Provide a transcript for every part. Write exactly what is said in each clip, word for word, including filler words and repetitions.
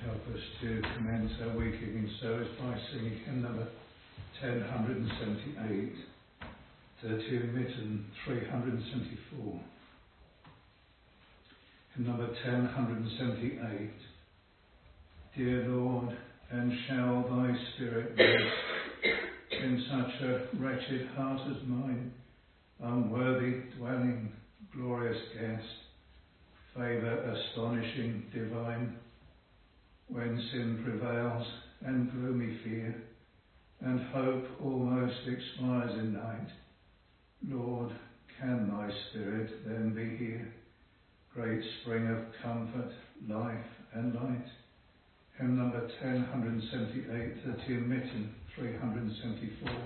help us to commence our week in service by singing hymn number ten seventy-eight, Te Te Mitten three seventy-four. Hymn number ten seventy-eight. Dear Lord, and shall thy Spirit rest in such a wretched heart as mine, unworthy dwelling, glorious guest, favour astonishing, divine, when sin prevails and gloomy fear, and hope almost expires in night. Lord, can thy Spirit then be here, great spring of comfort, life and light? Hymn number ten seventy-eight, the Te Mitten three seventy-four.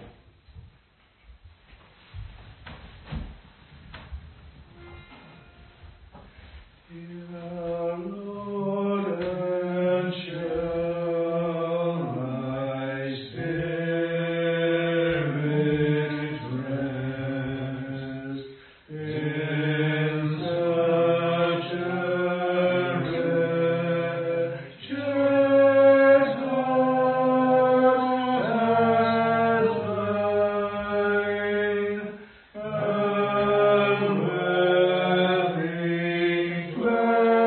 Dear Lord, and shall thy Spirit rest in such a wretched heart as mine, unworthy dwelling,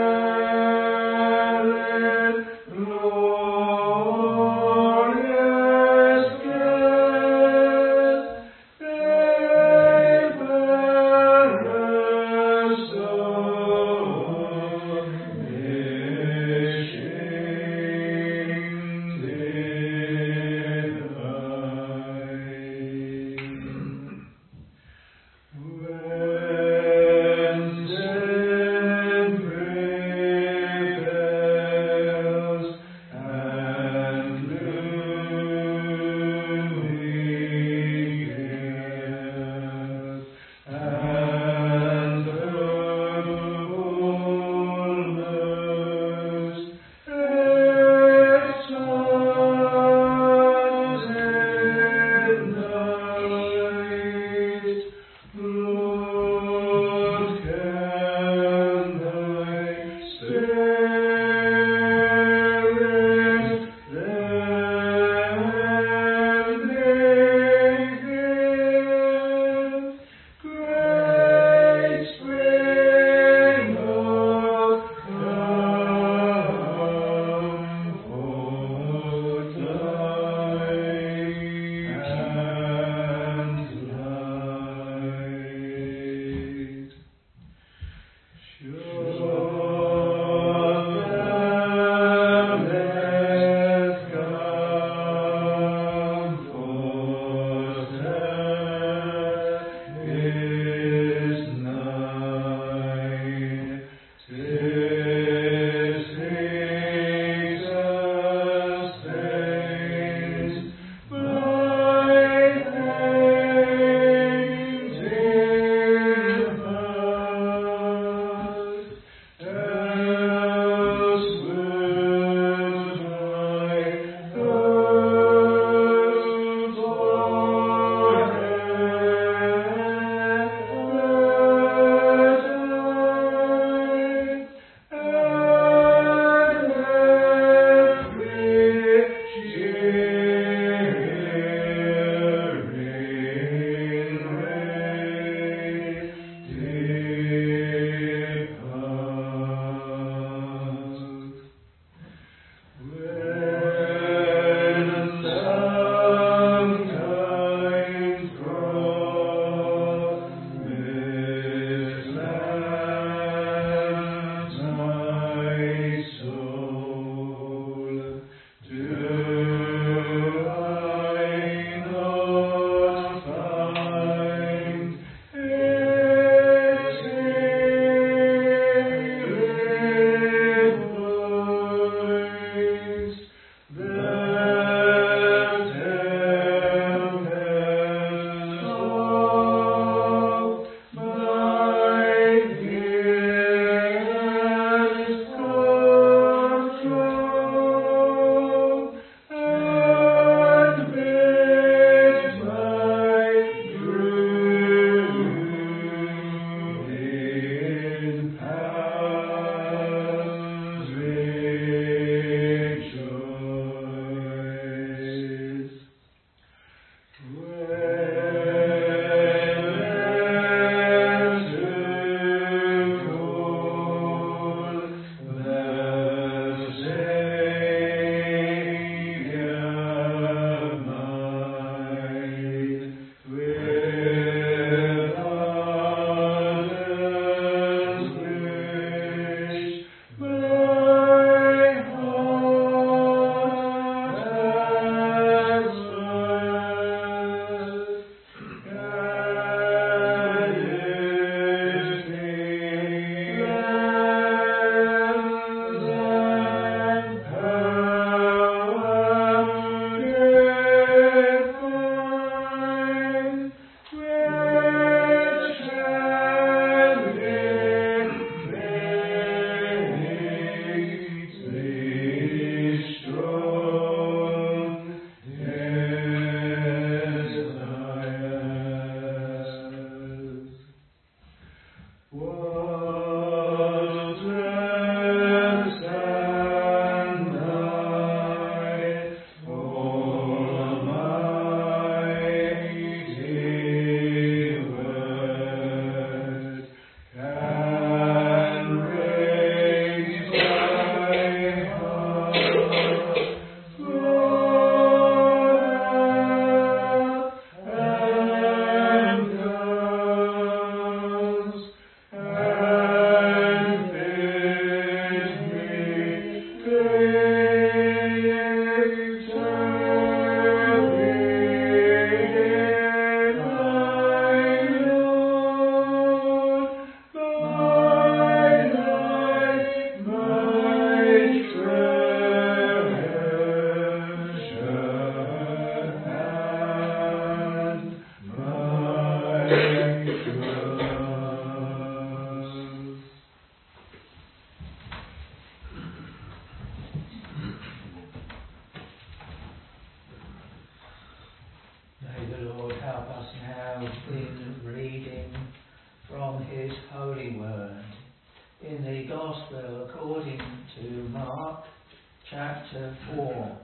in reading from his holy word in the Gospel according to Mark chapter four.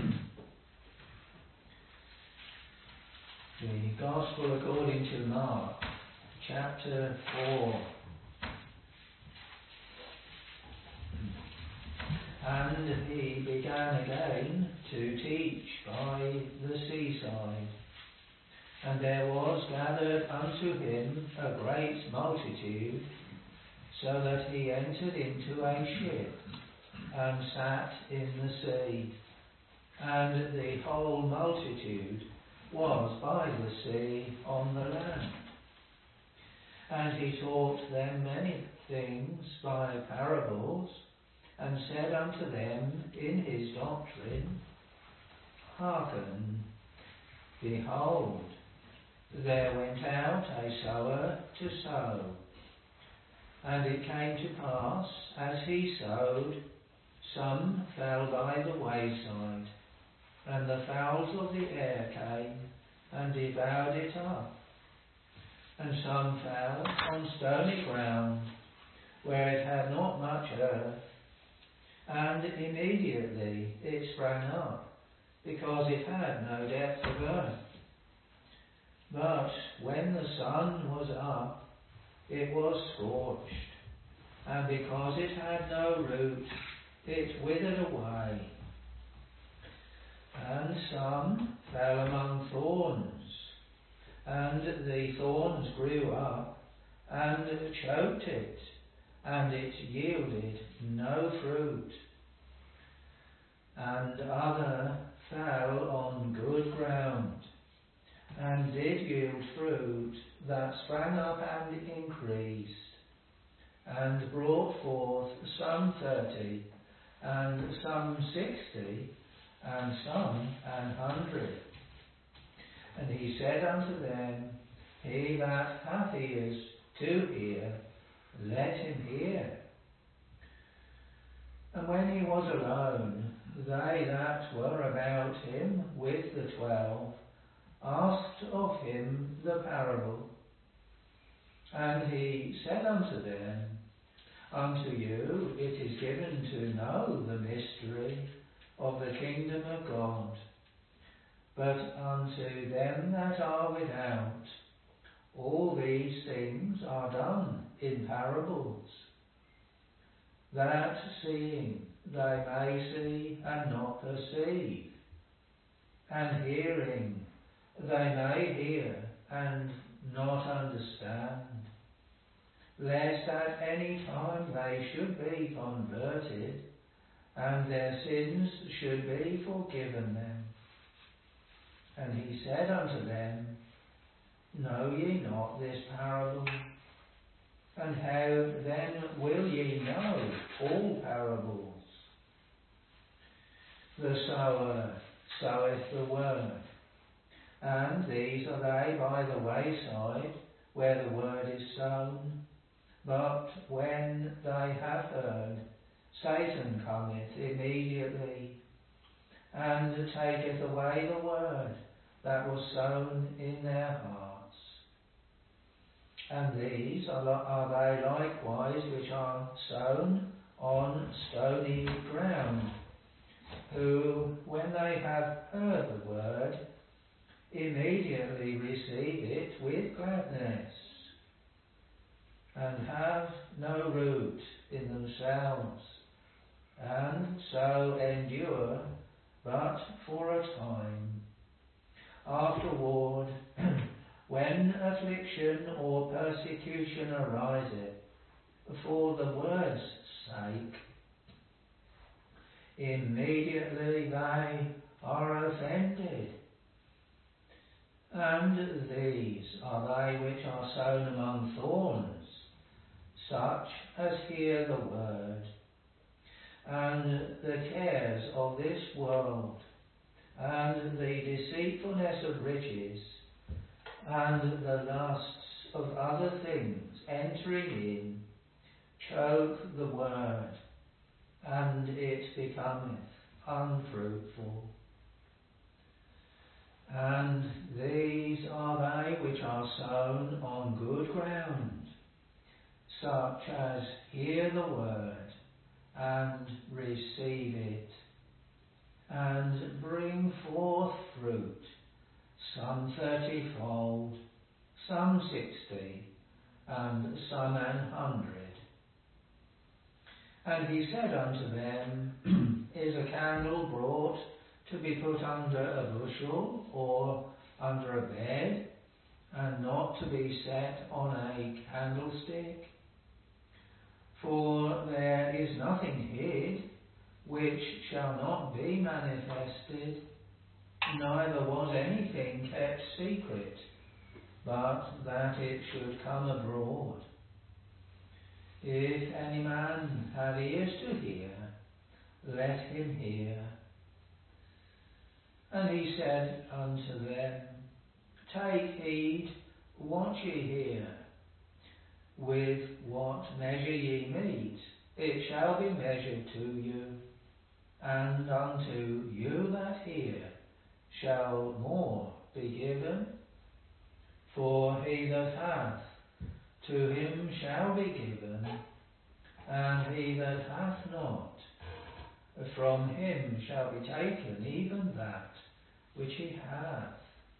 The Gospel according to Mark chapter four. And he began again to teach by the seaside. And there was gathered unto him a great multitude, so that he entered into a ship, and sat in the sea. And the whole multitude was by the sea on the land. And he taught them many things by parables, and said unto them in his doctrine, Hearken, behold, there went out a sower to sow. And it came to pass, as he sowed, some fell by the wayside, and the fowls of the air came and devoured it up. And some fell on stony ground, where it had not much earth, and immediately it sprang up, because it had no depth of earth. But when the sun was up, it was scorched, and because it had no root, it withered away. And some fell among thorns, and the thorns grew up and choked it, and it yielded no fruit. And other fell on good ground, and did yield fruit that sprang up and increased, and brought forth some thirty, and some sixty, and some an hundred. And he said unto them, He that hath ears to hear, let him hear. And when he was alone, they that were about him with the twelve asked of him the parable. And he said unto them, Unto you it is given to know the mystery of the kingdom of God, but unto them that are without, all these things are done in parables, that seeing they may see and not perceive, and hearing they may hear and not understand, lest at any time they should be converted, and their sins should be forgiven them. And he said unto them, Know ye not this parable? And how then will ye know all parables? The sower soweth the word, and these are they by the wayside, where the word is sown. But when they have heard, Satan cometh immediately, and taketh away the word that was sown in their hearts. And these are, are they likewise which are sown on stony ground, who, when they have heard the word, immediately receive it with gladness, and have no root in themselves, and so endure but for a time. Afterward, when affliction or persecution ariseth for the word's sake, immediately they are offended. And these are they which are sown among thorns, such as hear the word, and the cares of this world, and the deceitfulness of riches, and the lusts of other things entering in, choke the word, and it becometh unfruitful. And these are they which are sown on good ground, such as hear the word and receive it, and bring forth fruit, some thirtyfold, some sixty, and some an hundred. And he said unto them, Is a candle brought to be put under a bushel or under a bed, and not to be set on a candlestick? For there is nothing hid which shall not be manifested, neither was anything kept secret, but that it should come abroad. If any man have ears to hear, let him hear. And he said unto them, Take heed what ye hear. With what measure ye mete, it shall be measured to you, and unto you that hear shall more be given. For he that hath, to him shall be given, and he that hath not, from him shall be taken even that which he hath.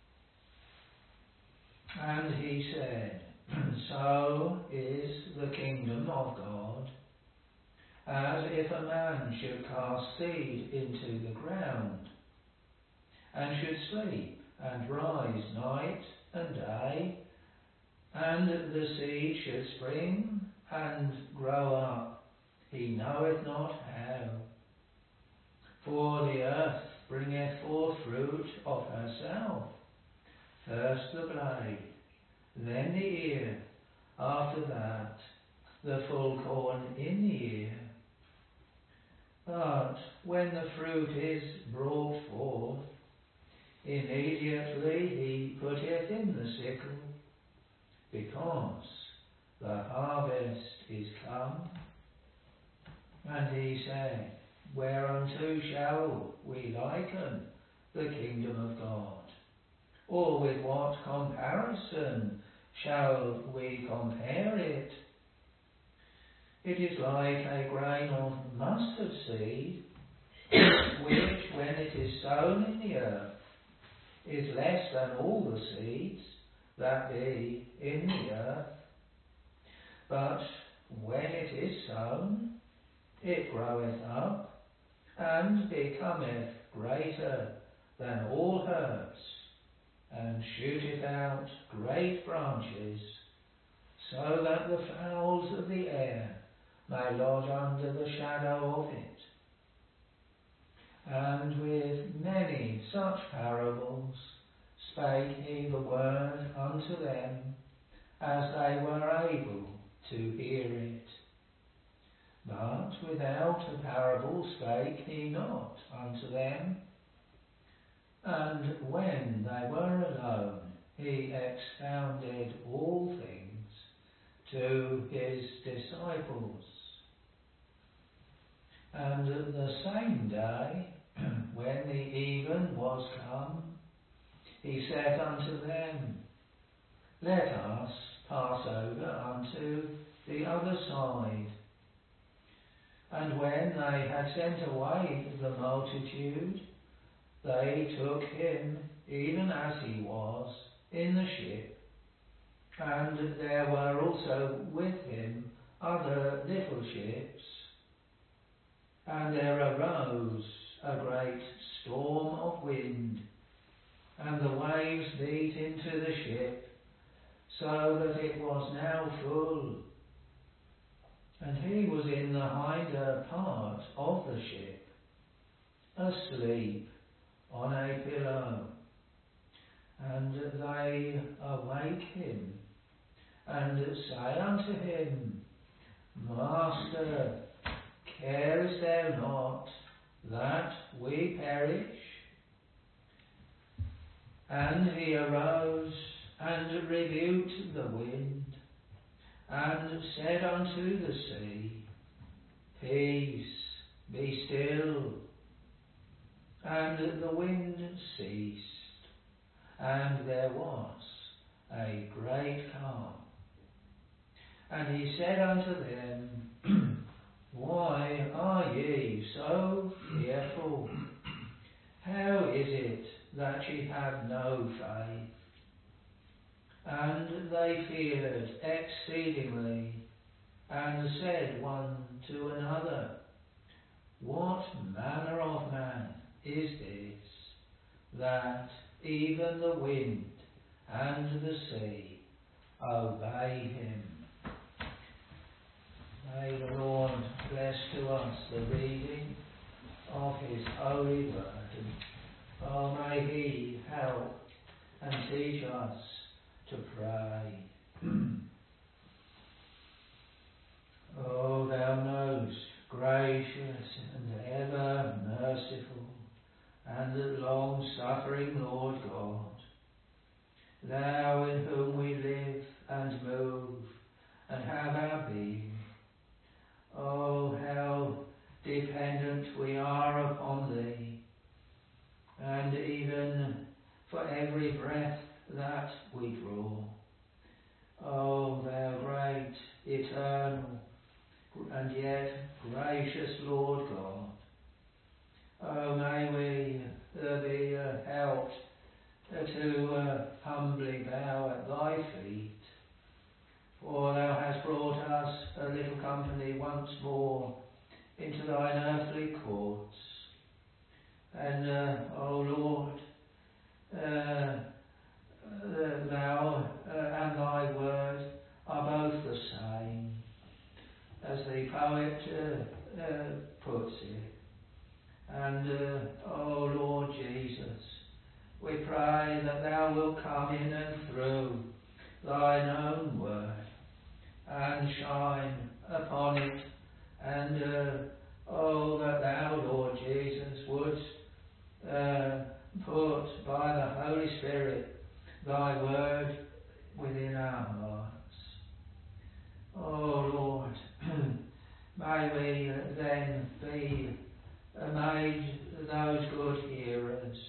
And he said, So is the kingdom of God, as if a man should cast seed into the ground, and should sleep and rise night and day, and the seed should spring and grow up, he knoweth not how. For the earth bringeth forth fruit of herself, first the blade, then the ear, after that the full corn in the ear. But when the fruit is brought forth, immediately he putteth in the sickle, because the harvest is come. And he said, Whereunto shall we liken the kingdom of God? Or with what comparison shall we compare it? It is like a grain of mustard seed, which, when it is sown in the earth, is less than all the seeds that be in the earth. But when it is sown, it groweth up, and becometh greater than all herbs, and shooteth out great branches, so that the fowls of the air may lodge under the shadow of it. And with many such parables spake he the word unto them, as they were able to hear it. But without a parable spake he not unto them. And when they were alone, he expounded all things to his disciples. And the same day, when the even was come, he said unto them, Let us pass over unto the other side. And when they had sent away the multitude, they took him even as he was in the ship, and there were also with him other little ships. And there arose a great storm of wind, and the waves beat into the ship, so that it was now full. And he was in the hinder part of the ship, asleep on a pillow. And they awake him, and say unto him, Master, carest thou not that we perish? And he arose and rebuked the wind, and said unto the sea, Peace, be still. And the wind ceased, and there was a great calm. And he said unto them, Why are ye so fearful? How is it that ye have no faith? And they feared exceedingly, and said one to another, What manner of man is this, that even the wind and the sea obey him? May the Lord bless to us the reading of his holy word. Oh, may he help and teach us to pray. O thou most gracious and ever merciful and long-suffering Lord God, thou in whom we live and move and have our being, oh, how dependent we are upon thee, and even for every breath that we draw. O thou great, eternal, and yet gracious Lord God, oh, may we uh, be uh, helped uh, to uh, humbly bow at thy feet, for thou hast brought us a little company once more into thine earthly courts. And, uh, O Lord, uh, uh, thou uh, and thy word are both the same, as the poet uh, uh, puts it. And, uh, O Lord Jesus, we pray that thou wilt come in and through thine own word and shine upon it, and uh, oh, that thou, Lord Jesus, wouldst uh, put by the Holy Spirit thy word within our hearts. Oh Lord, may we then be made those good hearers.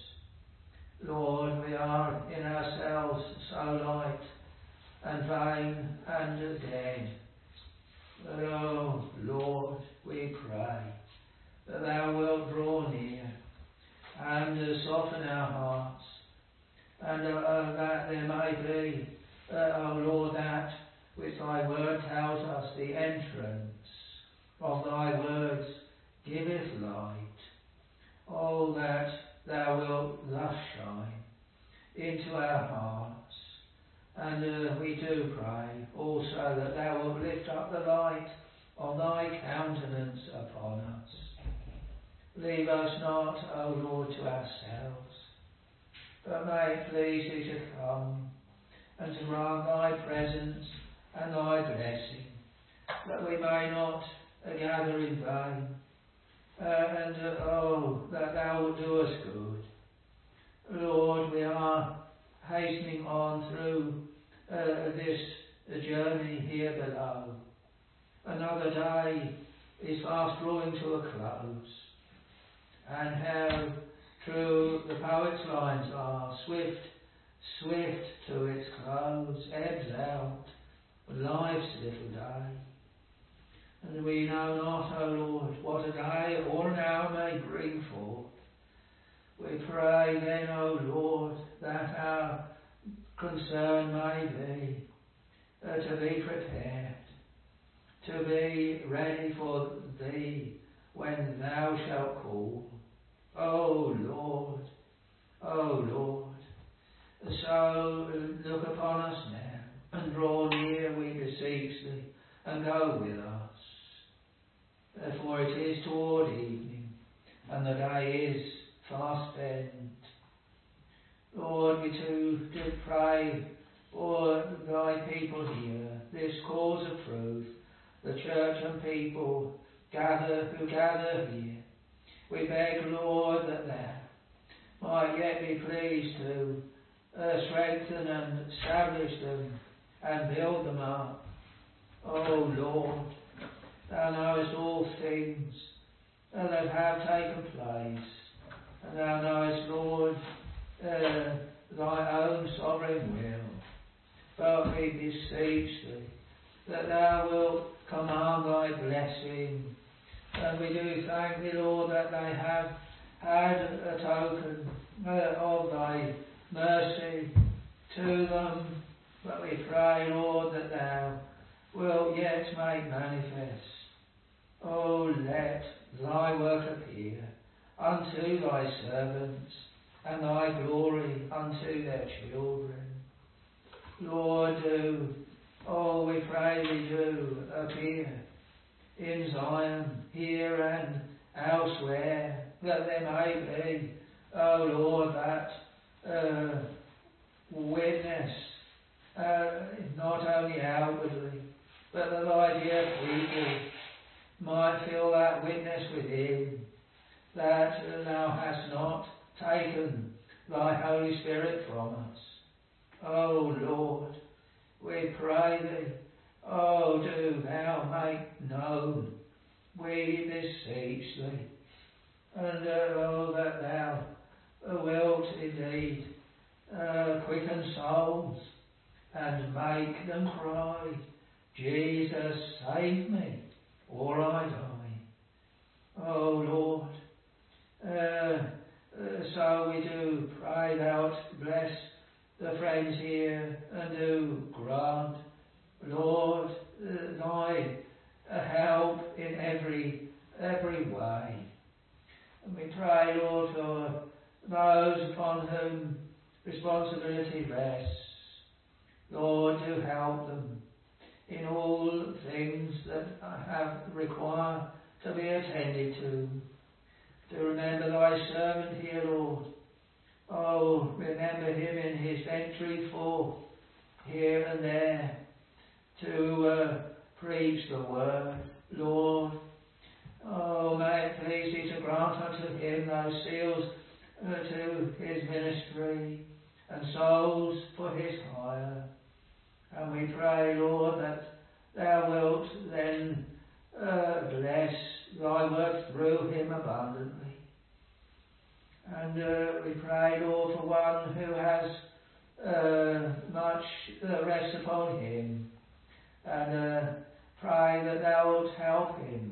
Lord, we are in ourselves so light and vain and dead. But, oh Lord, we pray that thou wilt draw near and uh, soften our hearts, and uh, uh, that there may be, uh, oh Lord, that which thy word tells us, the entrance of thy words giveth light. Oh, that thou wilt thus shine into our hearts. And uh, we do pray also that thou wilt lift up the light of thy countenance upon us. Leave us not, O Lord, to ourselves, but may it please thee to come and to grant thy presence and thy blessing, that we may not uh, gather in vain, uh, and uh, oh, that thou wilt do us good. Lord, we are hastening on through uh, this uh, journey here below. Another day is fast drawing to a close, and how true the poet's lines are, swift, swift to its close, ebbs out life's little day. And we know not, O Lord, what a day or an hour may bring forth. We pray then, O Lord, that our concern may be uh, to be prepared, to be ready for thee when thou shalt call. O Lord, O Lord, so look upon us now, and draw near, we beseech thee, and go with us. For it is toward evening, and the day is fast spent. Lord, we too do pray for thy people here, this cause of truth, the church and people gather who gather here. We beg, Lord, that thou might yet be pleased to uh, strengthen and establish them and build them up. O Lord, thou knowest all things uh, that have taken place, and thou knowest, Lord, uh, thy own sovereign will. But we beseech thee that thou wilt command thy blessing. And we do thank thee, Lord, that they have had a token uh, of thy mercy to them. But we pray, Lord, that thou wilt yet make manifest. Oh, let thy work appear unto thy servants, and thy glory unto their children. Lord, do, oh, we pray thee, do appear in Zion, here and elsewhere, that there may be, oh Lord, that uh, witness, uh, not only outwardly, but that thy dear people might feel that witness within, that uh, thou hast not taken thy Holy Spirit from us. Oh Lord, we pray thee, oh do thou make known, we beseech thee, and uh, oh that thou wilt indeed uh, quicken souls and make them cry, Jesus, save me, or I die. Oh Lord, uh, uh, so we do pray thou bless the friends here, and do grant, Lord, uh, thy uh, help in every every way. And we pray, Lord, for those upon whom responsibility rests. Lord, do help them in all things that have require to be attended to. To remember thy servant here, Lord. Oh, remember him in his entry forth here and there to uh, preach the word, Lord. Oh, may it please thee to grant unto him those seals uh, to his ministry and souls for his hire. And we pray, Lord, that thou wilt then uh, bless thy work through him abundantly. And uh, we pray, Lord, for one who has uh, much uh, rest upon him, and uh, pray that thou wilt help him.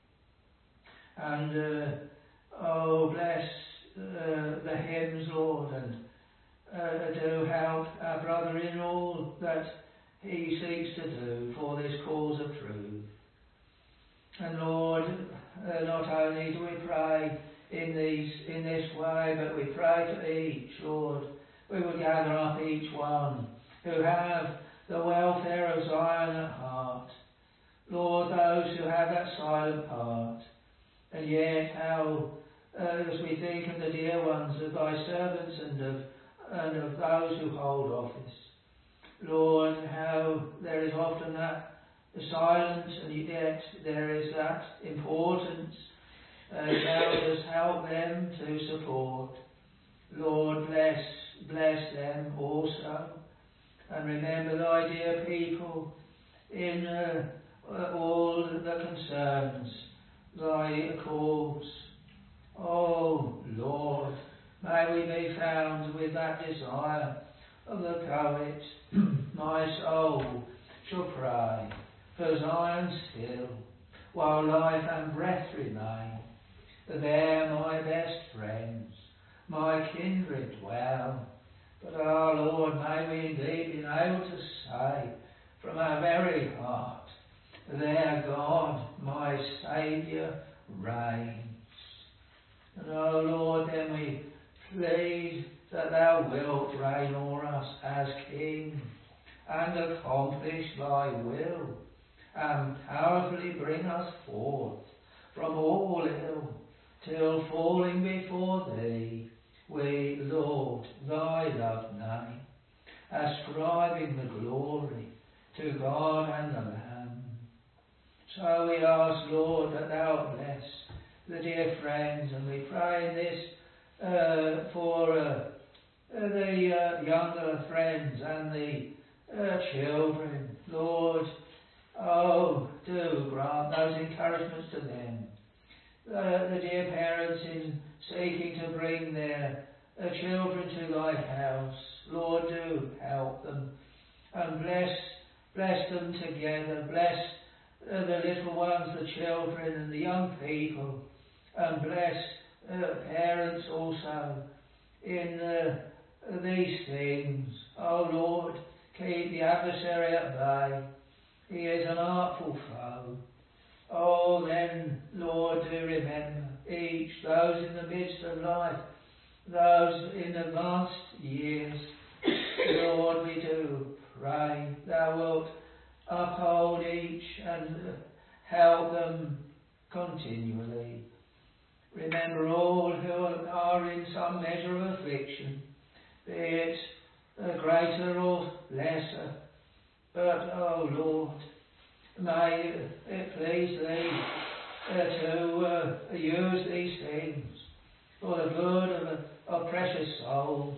And uh, oh, bless uh, the hymns, Lord, and uh, do help our brother in all that he seeks to do for this cause of truth. And Lord, uh, not only do we pray in these in this way, but we pray for each, Lord. We will gather up each one who have the welfare of Zion at heart. Lord, those who have that silent part, and yet how, uh, as we think of the dear ones of thy servants and of and of those who hold office, Lord, how there is often that silence, and yet there is that importance. Uh, elders, help them to support. Lord, bless, bless them also. And remember thy dear people in uh, all that concerns thy cause. Oh, Lord, may we be found with that desire of the poet, my soul shall pray for Zion still, while life and breath remain. There my best friends, my kindred dwell. But our Lord, may we indeed be able to say from our very heart, there God, my Saviour, reigns. And oh Lord, then we plead that thou wilt reign o'er us as King, and accomplish thy will, and powerfully bring us forth from all ill, till falling before thee, we, Lord, thy loved name, ascribing the glory to God and the Lamb. So we ask, Lord, that thou bless the dear friends, and we pray in this uh, for uh, the uh, younger friends and the uh, children. Lord, oh, do grant those encouragements to them. Uh, the dear parents in seeking to bring their the children to thy house. Lord, do help them and bless, bless them together. Bless uh, the little ones, the children and the young people, and bless uh, parents also in uh, these things. Oh Lord, keep the adversary at bay. He is an artful foe. Oh, then, Lord, do remember each, those in the midst of life, those in advanced years. Lord, we do pray thou wilt uphold each and help them continually. Remember all who are in some measure of affliction, be it greater or lesser. But, oh Lord, may it please thee uh, to uh, use these things for the good of, of precious souls.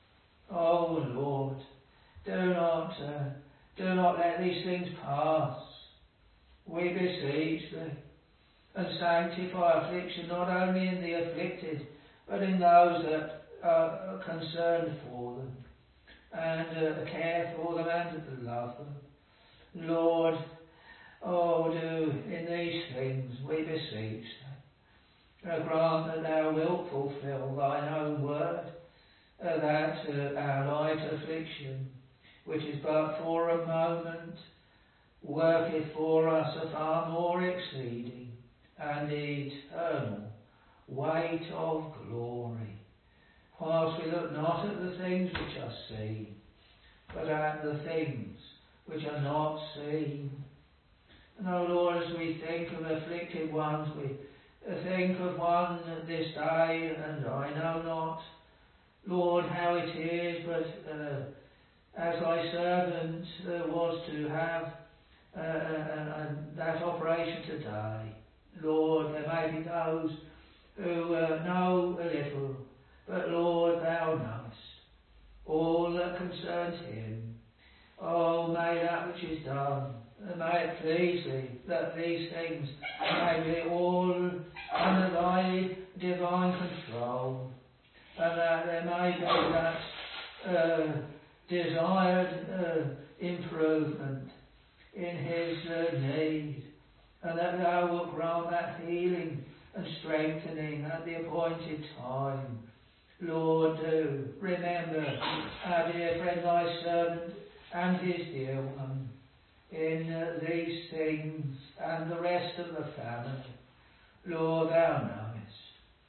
Oh Lord, do not, uh, do not let these things pass. We beseech thee, and sanctify affliction not only in the afflicted, but in those that are concerned for them, and uh, care for them and love them. Lord, oh, do in these things, we beseech thee, uh, grant that thou wilt fulfill thine own word, uh, that uh, our light affliction, which is but for a moment, worketh for us a far more exceeding and eternal weight of glory, whilst we look not at the things which are seen, but at the things which are not seen. And, O Lord, as we think of afflicted ones, we think of one this day, and I know not, Lord, how it is, but uh, as thy servant uh, was to have uh, uh, that operation today, Lord, there may be those who uh, know a little, but Lord, thou knowest all that concerns him. Oh, may that which is done, may it please thee that these things may be all under thy divine control, and that there may be that uh, desired uh, improvement in his uh, need, and that thou wilt grant that healing and strengthening at the appointed time. Lord, do remember our dear friend thy servant and his dear one in uh, these things and the rest of the family. Lord, thou knowest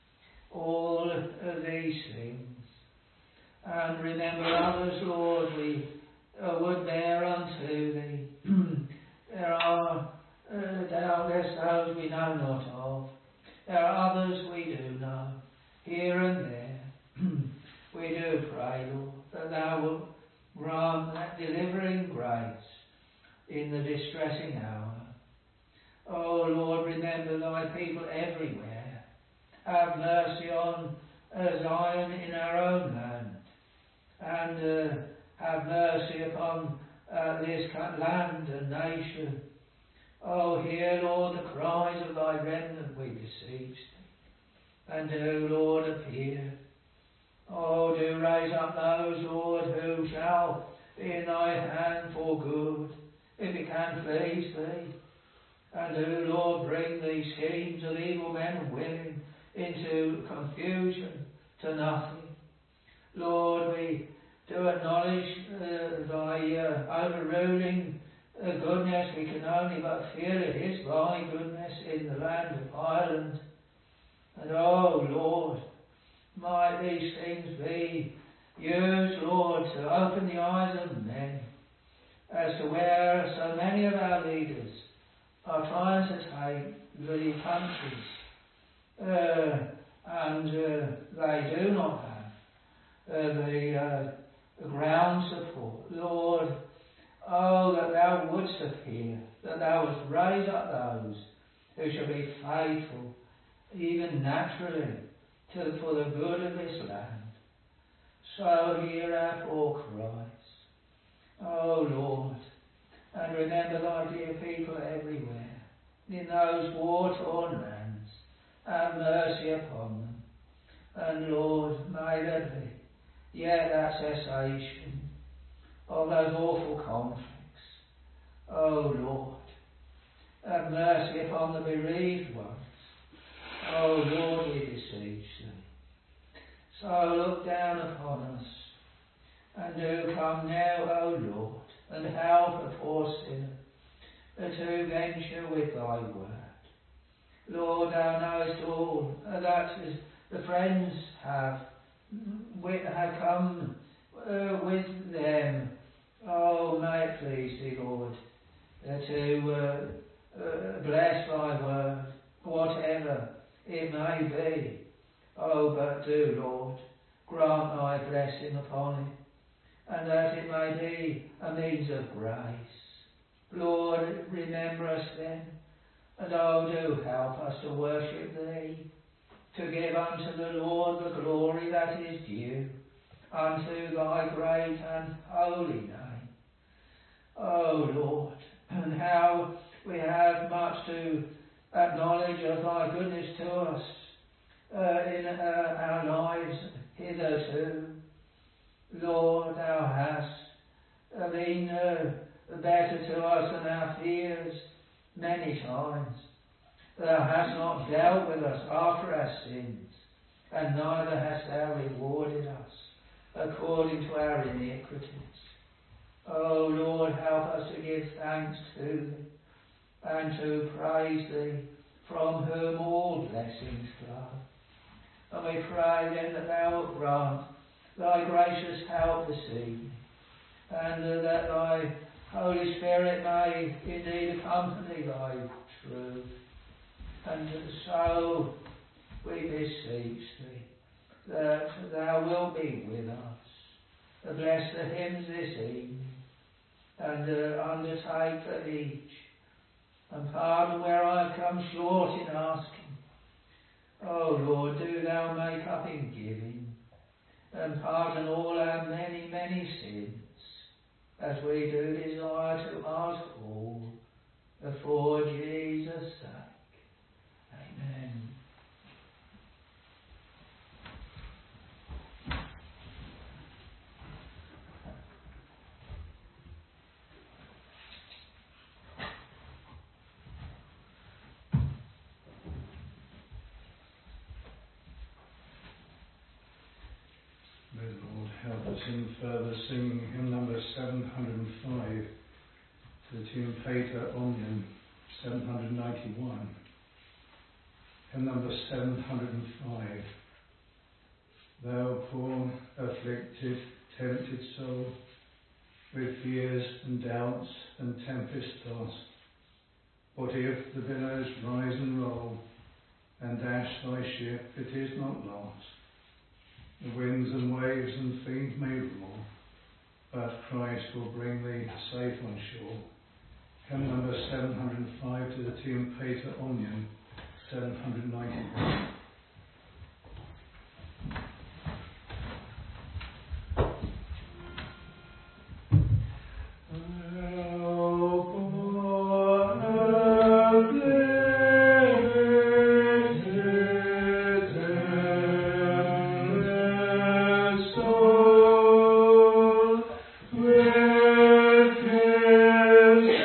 all of these things. And remember others, Lord, we uh, would bear unto thee. There are uh, doubtless those we know not of. There are others we do know, here and there. We do pray, Lord, that thou wilt grant that delivering grace in the distressing hour. Oh Lord, remember thy people everywhere. Have mercy on uh, Zion in our own land, and uh, have mercy upon uh, this land and nation. Oh, hear, Lord, the cries of thy remnant, we beseech thee, and do, Lord, appear. Oh, do raise up those, Lord, who shall be in thy hand for good, if it can please thee. And do, Lord, bring these schemes of evil men and women into confusion, to nothing. Lord, we do acknowledge uh, thy uh, overruling uh, goodness. We can only but feel it is thy goodness in the land of Ireland. And oh, Lord, might these things be used, Lord, to open the eyes of men as to where so many of our leaders are trying to take the countries, uh, and uh, they do not have uh, the, uh, the ground support. Lord, oh, that thou wouldst appear, that thou wouldst raise up those who shall be faithful, even naturally, to, for the good of this land. So hear our poor cries, oh Lord, and remember thy dear people everywhere, in those war-torn lands. Have mercy upon them, And Lord, may there be yet that cessation of those awful conflicts. Oh Lord, have mercy upon the bereaved ones. Oh Lord, we beseech thee. So look down upon us, and do come now, O Lord, and help a poor sinner to venture with thy word. Lord, thou knowest all that the friends have, have come uh, with them. Oh, may it please thee, Lord, uh, to uh, uh, bless thy word, whatever it may be. Oh, but do, Lord, grant thy blessing upon it, and that it may be a means of grace. Lord, remember us then, and oh, do help us to worship thee, to give unto the Lord the glory that is due unto thy great and holy name. Oh Lord, and how we have much to acknowledge of thy goodness to us uh, in uh, our lives hitherto. Lord, thou hast uh, been uh, better to us than our fears many times. Thou hast not dealt with us after our sins, and neither hast thou rewarded us according to our iniquities. O Lord, help us to give thanks to thee, and to praise thee, from whom all blessings flow. And we pray then that thou wilt grant thy gracious help this evening, and uh, that thy Holy Spirit may indeed accompany thy truth. And so we beseech thee that thou wilt be with us. Bless the hymns this evening, and uh, undertake for each, and pardon where I have come short in asking. O Lord, do thou make up in giving, and pardon all our many, many sins, as we do desire to ask all, for Jesus' sake. Amen. May the Lord help us in further singing hymn number seven hundred five to the tune Pater Omnium, seven hundred ninety-one. Hymn number seven hundred five. Thou poor, afflicted, tempted soul, with fears and doubts and tempest tossed, what if the billows rise and roll, and dash thy ship, it is not lost. The winds and waves and fiends may roar, but Christ will bring thee safe on shore. Hymn number seven hundred five to the tune Pater Omnium, seven hundred ninety-one.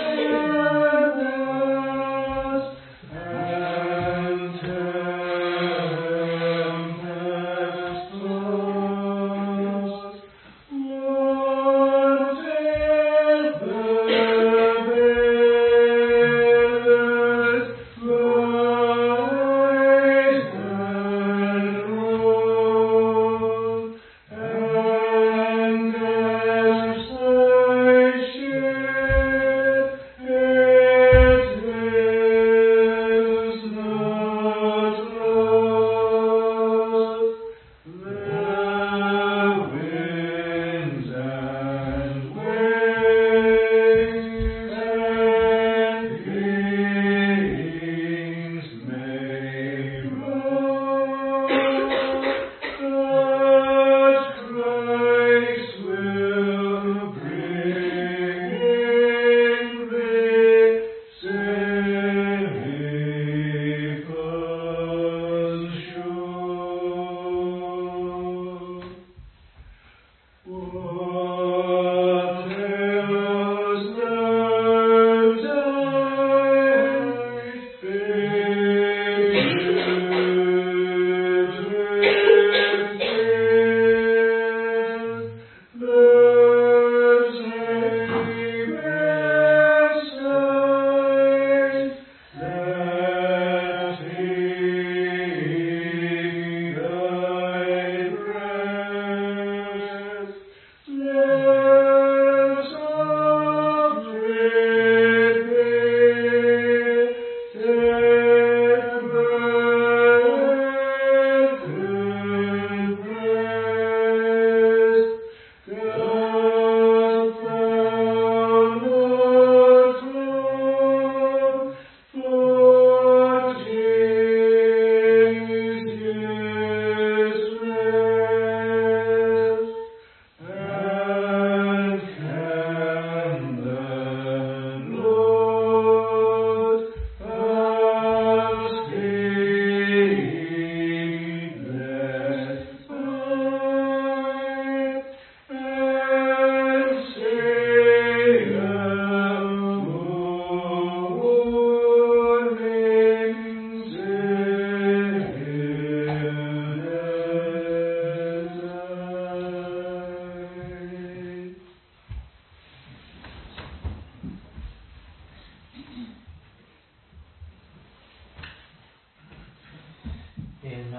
And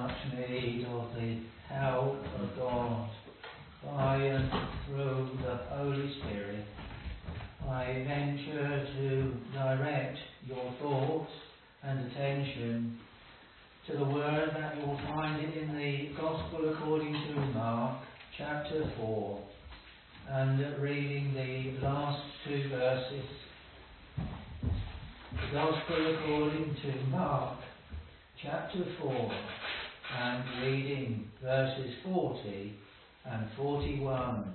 much need of the help of God by and through the Holy Spirit, I venture to direct your thoughts and attention to the word that you will find it in the Gospel according to Mark, chapter four, and reading the last two verses. The Gospel according to Mark, chapter four, and reading verses forty and forty-one.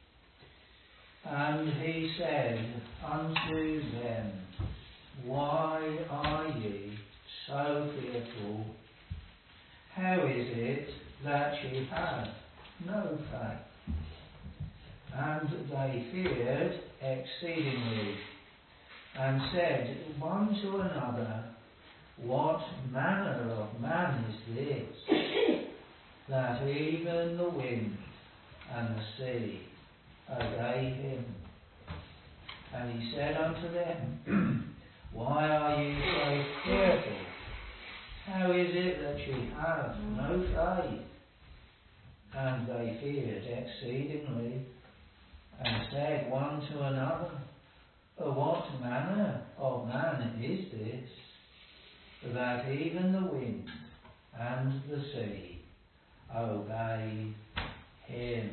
And he said unto them, Why are ye so fearful? How is it that ye have no faith? And they feared exceedingly, and said one to another, What manner of man is this, that even the wind and the sea obey him? And he said unto them, Why are ye so fearful? How is it that ye have no faith? And they feared exceedingly, and said one to another, What manner of man is this, that even the wind and the sea obey him?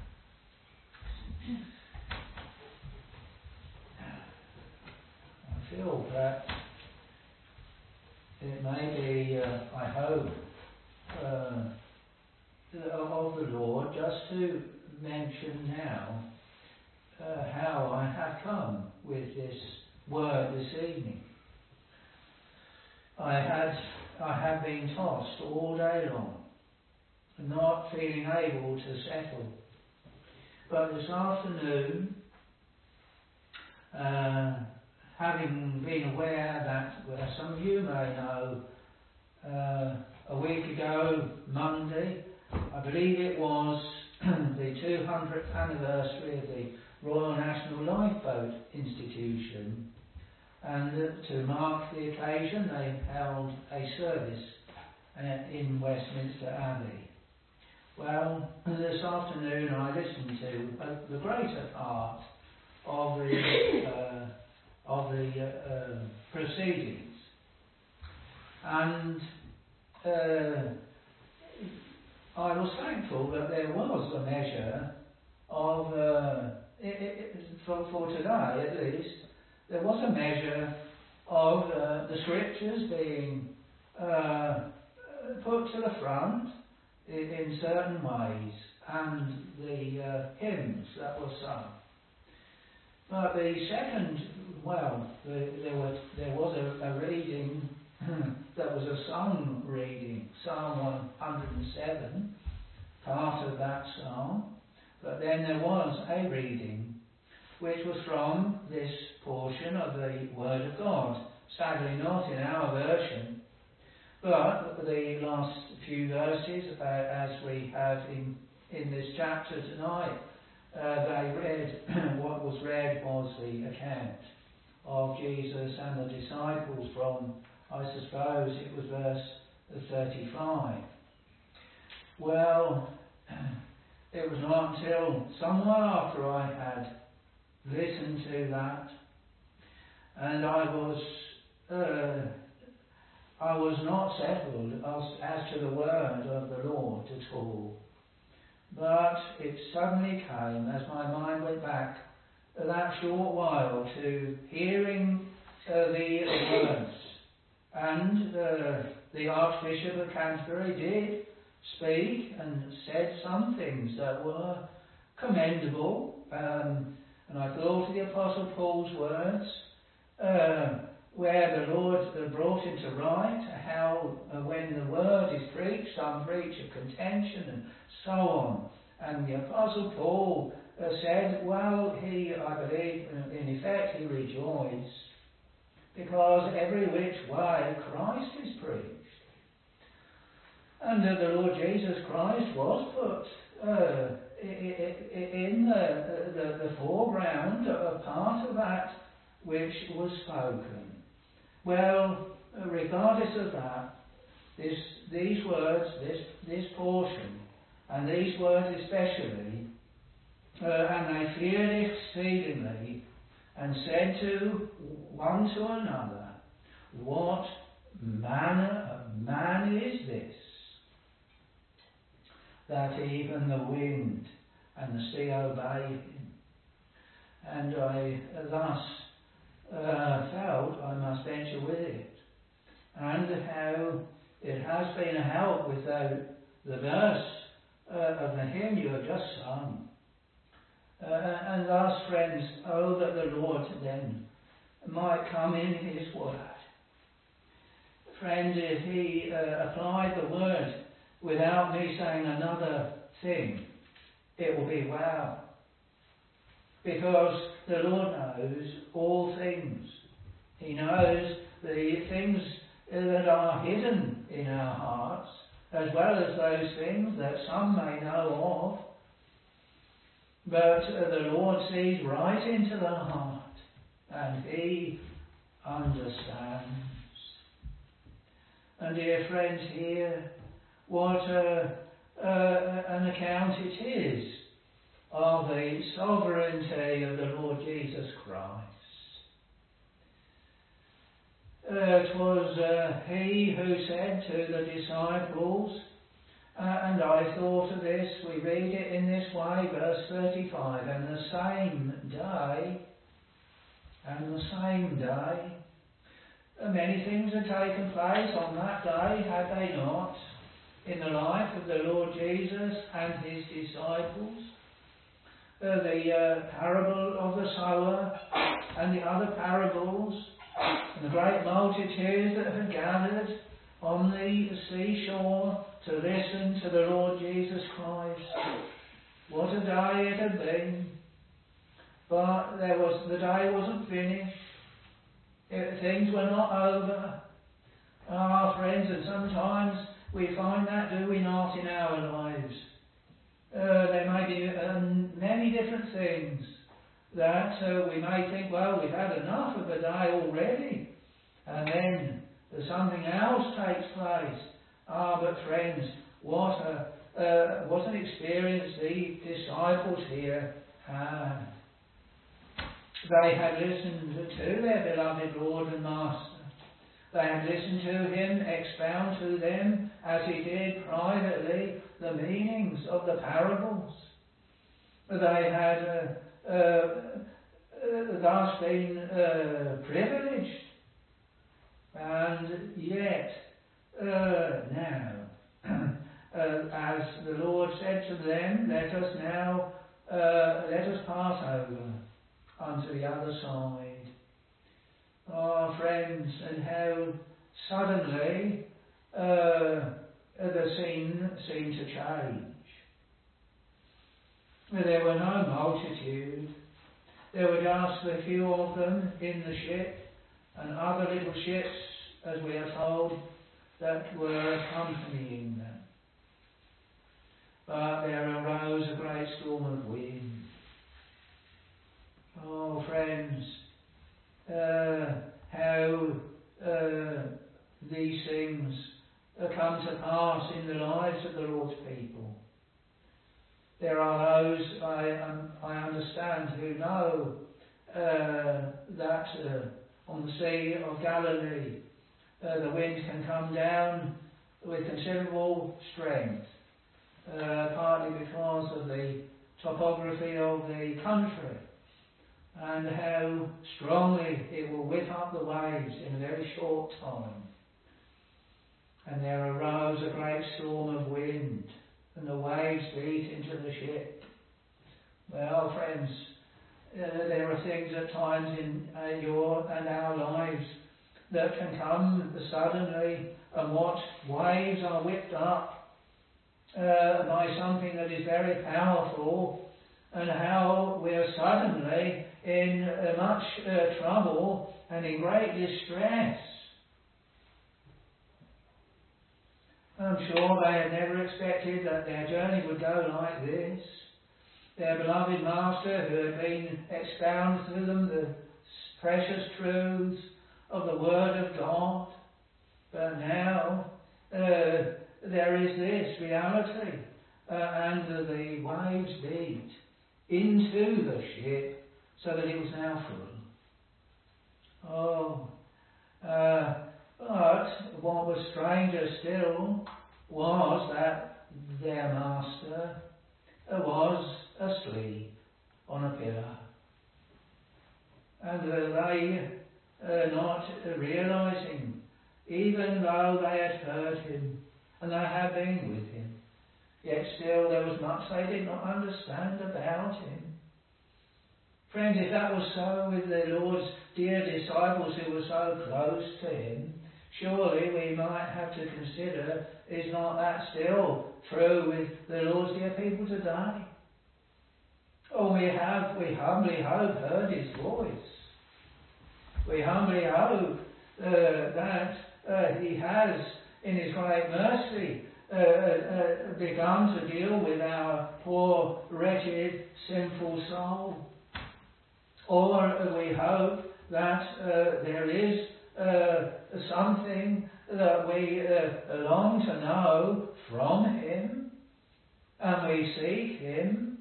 I feel perhaps it may be, uh, I hope, uh, of the Lord just to mention now uh, how I have come with this word this evening. I had, I have been tossed all day long, not feeling able to settle. But this afternoon, uh, having been aware that, as some of you may know, uh, a week ago, Monday, I believe it was the two hundredth anniversary of the Royal National Lifeboat Institution, and uh, to mark the occasion they held a service uh, in Westminster Abbey. Well, this afternoon I listened to uh, the greater part of the uh, of the uh, uh, proceedings, and uh, I was thankful that there was a measure of, uh, it, it, for, for today at least, there was a measure of uh, the scriptures being uh, put to the front in, in certain ways, and the uh, hymns that were sung. But the second, well, the, there was there was a, a reading that was a psalm reading, Psalm one hundred seven, part of that psalm. But then there was a reading which was from this portion of the Word of God. Sadly not in our version, but the last few verses, uh, as we have in, in this chapter tonight, uh, they read, what was read was the account of Jesus and the disciples from, I suppose it was verse thirty-five. Well, it was not until somewhat after I had listened to that, and I was uh, I was not settled as, as to the word of the Lord at all. But it suddenly came as my mind went back that short while to hearing uh, the words. And uh, the Archbishop of Canterbury did speak and said some things that were commendable. Um, and I thought of the Apostle Paul's words, uh, where the Lord uh, brought him to write how uh, when the word is preached, some preach of contention and so on. And the Apostle Paul uh, said, well, he, I believe, in effect, he rejoiced, because every which way Christ is preached. And uh, the Lord Jesus Christ was put uh, in the, the, the foreground, a part of that which was spoken. Well, regardless of that, this, these words, this, this portion, and these words especially, uh, and they feared exceedingly, and said to one to another, what manner of man is this, that even the wind and the sea obey him? And I thus uh, felt I must venture with it, and how it has been a help with the, the verse uh, of the hymn you have just sung. Uh, and thus, friends, oh, that the Lord then might come in his word. Friend, if he uh, applied the word without me saying another thing, it will be well. Because the Lord knows all things. He knows the things that are hidden in our hearts, as well as those things that some may know of. But uh, the Lord sees right into the heart, and he understands. And dear friends, here, what uh, uh, an account it is of the sovereignty of the Lord Jesus Christ. Uh, it was uh, he who said to the disciples, uh, and I thought of this, we read it in this way, verse thirty-five, and the same day, and the same day, uh, many things had taken place on that day, had they not, in the life of the Lord Jesus and his disciples. Uh, the uh, parable of the sower and the other parables, and the great multitudes that had gathered on the seashore to listen to the Lord Jesus Christ. What a day it had been. But there was the day wasn't finished. It, things were not over. Ah, friends, and sometimes we find that, do we not, in our lives? Uh, there may be um, many different things that uh, we may think, well, we've had enough of a day already, and then something else takes place. Ah, but friends, what a uh, what an experience the disciples here had. They had listened to their beloved Lord and Master. They had listened to him expound to them, as he did privately, the meanings of the parables. They had uh, uh, uh, thus been uh, privileged. And yet, uh, now, uh, as the Lord said to them, let us now, uh, let us pass over unto the other side. Oh, friends, and how suddenly uh, the scene seemed to change. There were no multitude. There were just a few of them in the ship, and other little ships, as we are told, that were accompanying them. But there arose a great storm of wind. Oh, friends, uh, how uh, these things uh, come to pass in the lives of the Lord's people. There are those, I, um, I understand, who know uh, that uh, on the Sea of Galilee uh, the wind can come down with considerable strength, uh, partly because of the topography of the country, and how strongly it will whip up the waves in a very short time. And there arose a great storm of wind, and the waves beat into the ship. Well, friends, uh, there are things at times in uh, your and our lives that can come suddenly, and what waves are whipped up uh, by something that is very powerful, and how we are suddenly in uh, much uh, trouble and in great distress. I'm sure they had never expected that their journey would go like this. Their beloved Master, who had been expounded to them the precious truths of the Word of God, but now uh, there is this reality, uh, and uh, the waves beat into the ship so that it was now full. Oh, uh, but what was stranger still was that their master uh, was asleep on a pillar. And uh, they, uh, not uh, realizing, even though they had heard him and they had been with him, yet still there was much they did not understand about him. Friends, if that was so with the Lord's dear disciples who were so close to him, surely we might have to consider, is not that still true with the Lord's dear people today? Oh, we have, we humbly hope, heard his voice. We humbly hope uh, that uh, he has, in his great mercy, uh, uh, begun to deal with our poor, wretched, sinful soul. Or uh, we hope that uh, there is uh, something that we uh, long to know from him, and we seek him.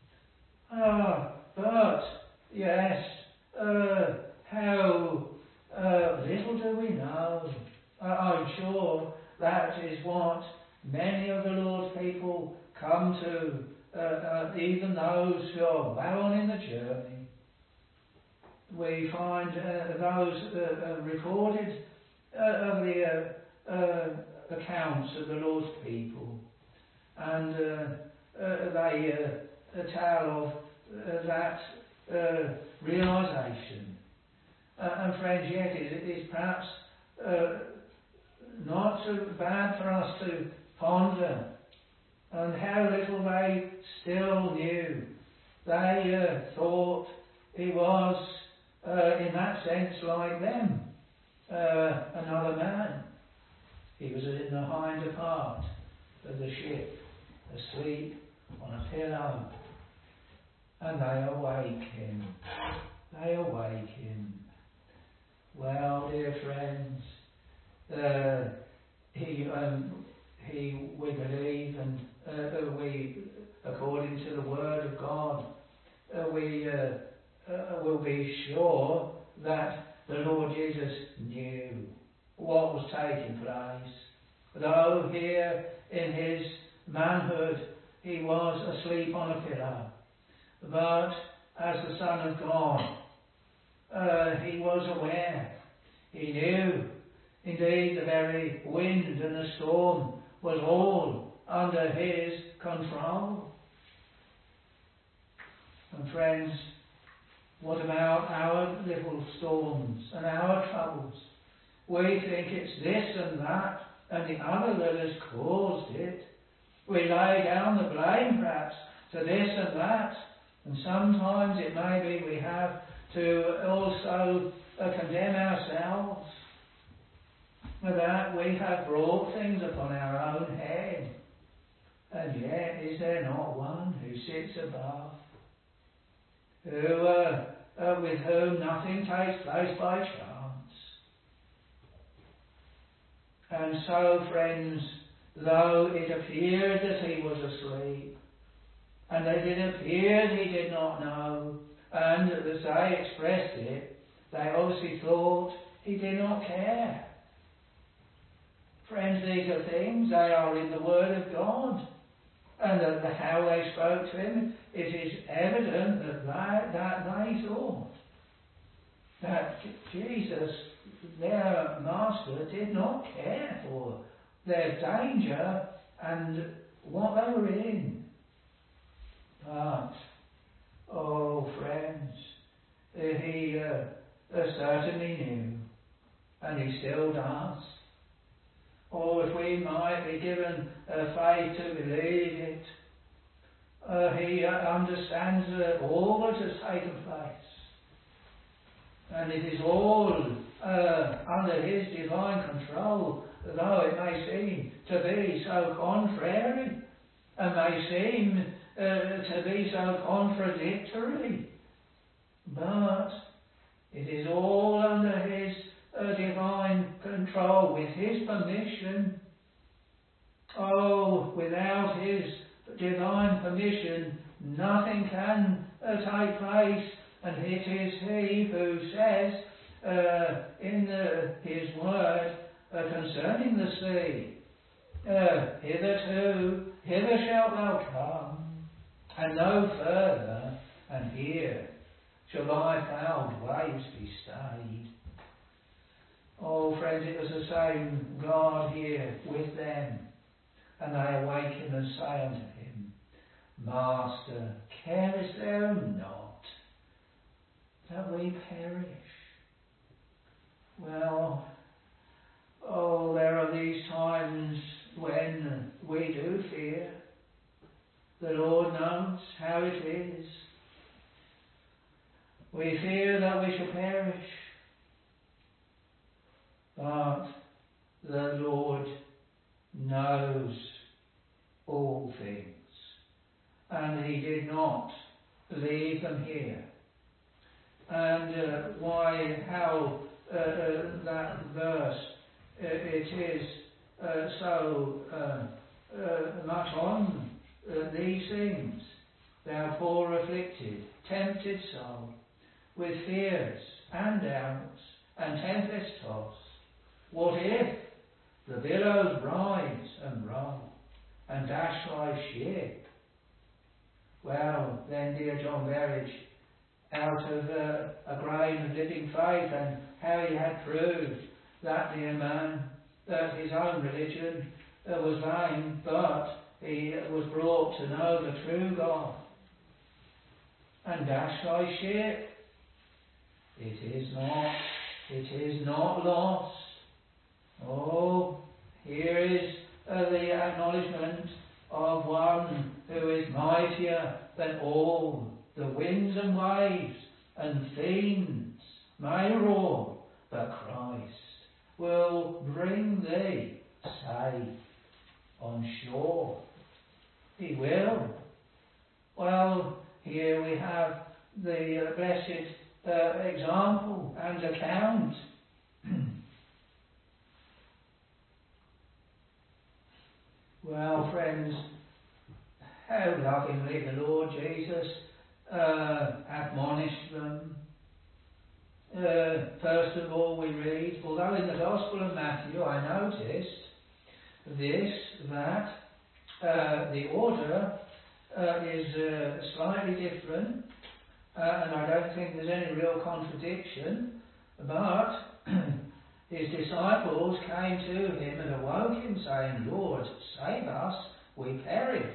Ah, but, yes, uh, how uh, little do we know. Uh, I'm sure that is what many of the Lord's people come to, uh, uh, even those who are well on in the journey. We find uh, those uh, uh, recorded uh, of the uh, uh, accounts of the Lord's people, and uh, uh, they uh, tell of uh, that uh, realization. Uh, and friends, yet it is perhaps uh, not so bad for us to ponder on how little they still knew. They uh, thought he was, uh, in that sense, like them, uh, another man. He was in the hinder part of the ship, asleep on a pillow, and they awake him. They awake him. Well, dear friends, uh, he, um, he, we believe, and uh, we, according to the Word of God, uh, we uh, uh, will be sure that the Lord Jesus knew what was taking place. Though here in his manhood he was asleep on a pillow, but as the Son of God, uh, he was aware. He knew. Indeed, the very wind and the storm was all under his control. And friends, what about our little storms and our troubles? We think it's this and that and the other that has caused it. We lay down the blame perhaps to this and that, and sometimes it may be we have to also uh, condemn ourselves that we have brought things upon our own head. And yet, is there not one who sits above, who, uh, uh, with whom nothing takes place by chance? And so, friends, though it appeared that he was asleep, and that it appeared he did not know, and as they expressed it, they obviously thought he did not care. Friends, these are things, they are in the Word of God. And that the, how they spoke to him, it is evident that they, that they thought that Jesus, their master, did not care for their danger and what they were in. But, oh friends, he uh, uh, certainly knew, and he still does. Or if we might be given uh, faith to believe it, uh, he uh, understands uh, all that has taken place. And it is all uh, under his divine control, though it may seem to be so contrary, and may seem uh, to be so contradictory. But it is all under his uh, divine control, with his permission, Oh, without his divine permission, nothing can uh, take place, and it is he who says uh, in the, his word uh, concerning the sea, uh, hitherto, hither shalt thou come, and no further, and here shall thy foul waves be stayed. Oh, friends, it was the same God here with them. And they awaken and say unto him, Master, carest thou not that we perish? Well, oh, there are these times when we do fear. The Lord knows how it is. We fear that we shall perish. But the Lord knows all things, and he did not leave them here. And uh, why, how uh, uh, that verse, uh, it is uh, so uh, uh, much on uh, these things. Thou poor afflicted, tempted soul, with fears and doubts and tempest tossed, what if the billows rise and roll and dash thy ship? Well, then, dear John Berridge, out of uh, a grain of living faith, and how he had proved that, dear man, that his own religion uh, was vain, but he was brought to know the true God. And dash thy ship. It is not, it is not lost. Oh, here is uh, the acknowledgement of one who is mightier than all the winds and waves and fiends may roar, but Christ will bring thee safe on shore. He will. Well, here we have the uh, blessed uh, example and account. Well, friends, how lovingly the Lord Jesus uh, admonished them. Uh, first of all, we read, although in the Gospel of Matthew I noticed this, that uh, the order uh, is uh, slightly different, uh, and I don't think there's any real contradiction, but his disciples came to him and awoke him, saying, Lord, save us, we perish.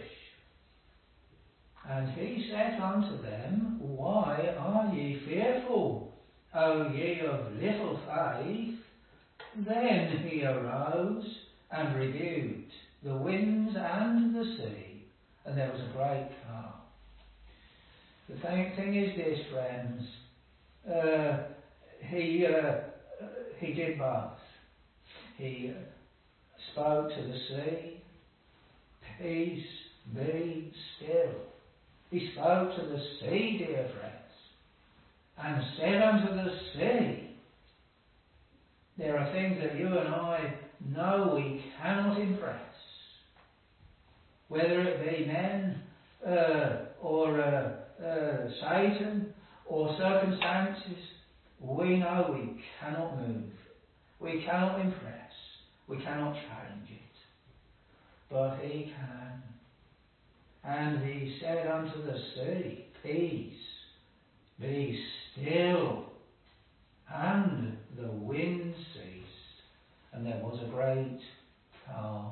And he said unto them, Why are ye fearful, O ye of little faith? Then he arose and rebuked the winds and the sea, and there was a great calm. The thing is this, friends, uh, he... Uh, He did both. He spoke to the sea, peace, be still. He spoke to the sea, dear friends, and said unto the sea, there are things that you and I know we cannot impress. Whether it be men, uh, or uh, uh, Satan, or circumstances, we know we cannot move, we cannot impress, we cannot change it. But he can. And he said unto the sea, Peace, be still. And the wind ceased, and there was a great calm.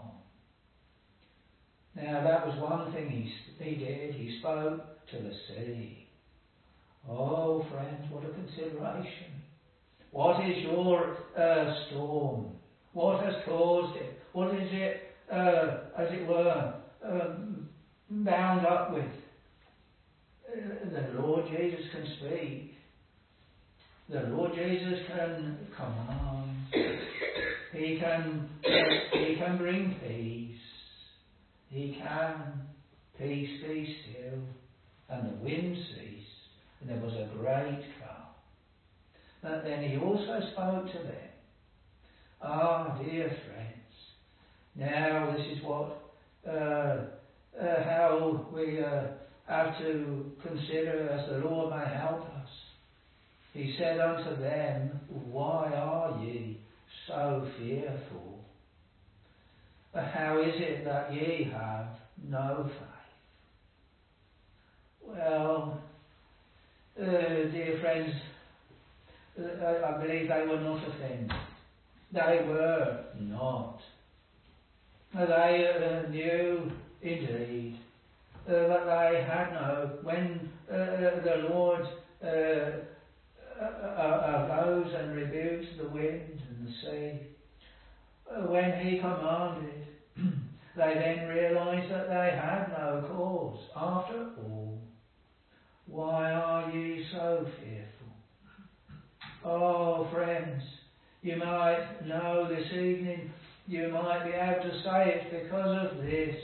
Now that was one thing he, he did, he spoke to the sea. Oh, friends, what a consideration. What is your uh, storm? What has caused it? What is it, uh, as it were, um, bound up with? Uh, the Lord Jesus can speak. The Lord Jesus can command. He can, uh, he can bring peace. He can. Peace be still. And the wind ceased. And there was a great calm. But then he also spoke to them. Ah, dear friends, Now this is what, uh, uh, how we uh, have to consider as the Lord may help us. He said unto them, Why are ye so fearful? How is it that ye have no faith? Well, uh, dear friends, uh, I believe they were not offended. They were not. They uh, knew indeed uh, that they had no, when uh, the Lord uh, uh, arose and rebuked the wind and the sea, uh, when he commanded, they then realised that they had no cause. After all, why are ye so fearful? Oh, friends, you might know this evening, you might be able to say it's because of this.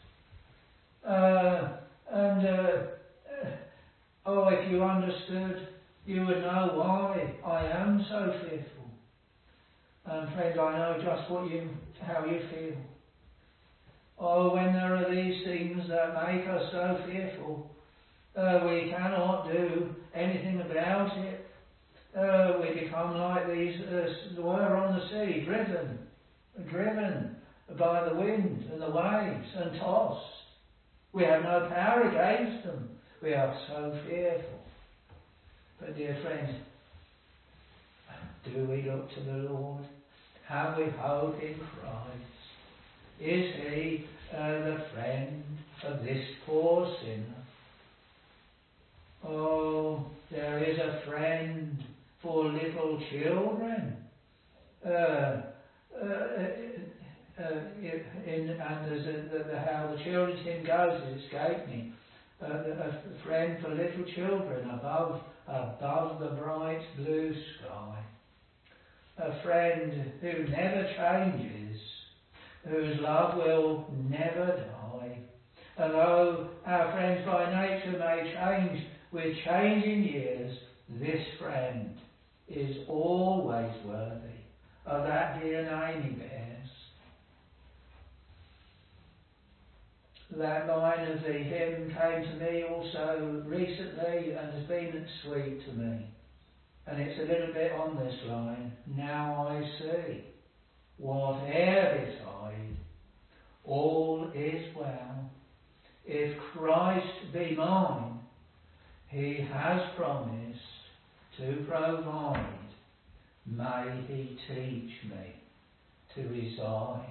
Uh, and, uh, uh, oh, if you understood, you would know why I am so fearful. And friends, I know just what you, how you feel. Oh, when there are these things that make us so fearful, uh, we cannot do anything about it. Uh, we become like these uh, were on the sea, driven, driven by the wind and the waves and tossed. We have no power against them. We are so fearful. But dear friend, do we look to the Lord? Have we hope in Christ? Is he uh, the friend of this poor sinner? Oh, there is a friend for little children. Uh, uh, uh, in, and as the, the, how the children's hymn goes, it escaped me. Uh, a friend for little children above, above the bright blue sky. A friend who never changes, whose love will never die. And though our friends by nature may change with changing years, this friend is always worthy of that dear name he bears. That line of the hymn came to me also recently and has been sweet to me. And it's a little bit on this line. Now I see, whate'er betide, all is well. If Christ be mine, he has promised to provide. May he teach me to resign.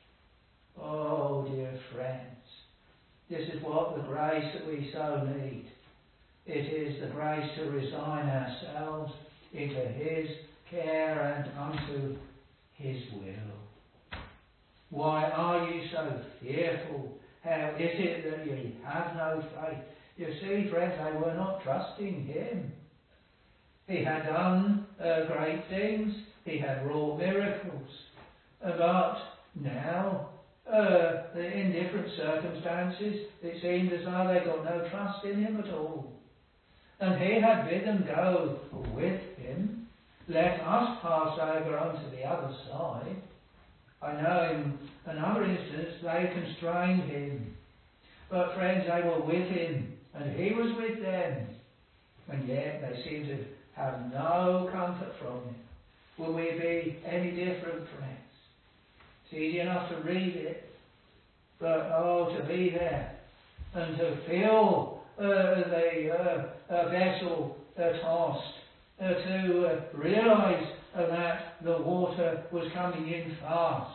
Oh, dear friends, this is what the grace that we so need. It is the grace to resign ourselves into his care and unto his will. Why are you so fearful? How is it that ye have no faith? You see, friends, they were not trusting him. He had done uh, great things. He had wrought miracles. Uh, but now, uh, in different circumstances, it seemed as though they got no trust in him at all. And he had bid them go with him. Let us pass over unto the other side. I know in another instance they constrained him. But friends, they were with him, and he was with them. And yet they seemed to have no comfort from him. Will we be any different, friends? It's easy enough to read it, but oh, to be there and to feel uh, the uh, uh, vessel uh, tossed, uh, to uh, realise uh, that the water was coming in fast,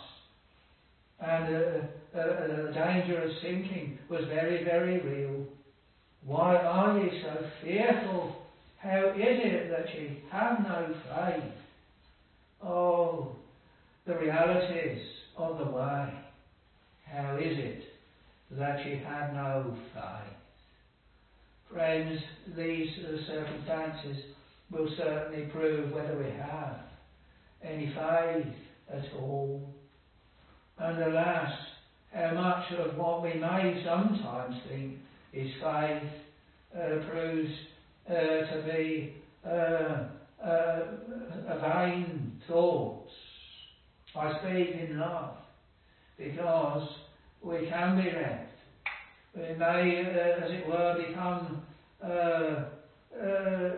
and uh, uh, the danger of sinking was very, very real. Why are ye so fearful? How is it that ye have no faith? Oh, the realities of the way. How is it that ye have no faith? Friends, these circumstances will certainly prove whether we have any faith at all. And alas, how much of what we may sometimes think is faith uh, proves uh, to be uh, uh, a vain thoughts. I speak in love. because we can be left. We may, uh, as it were, become uh, uh,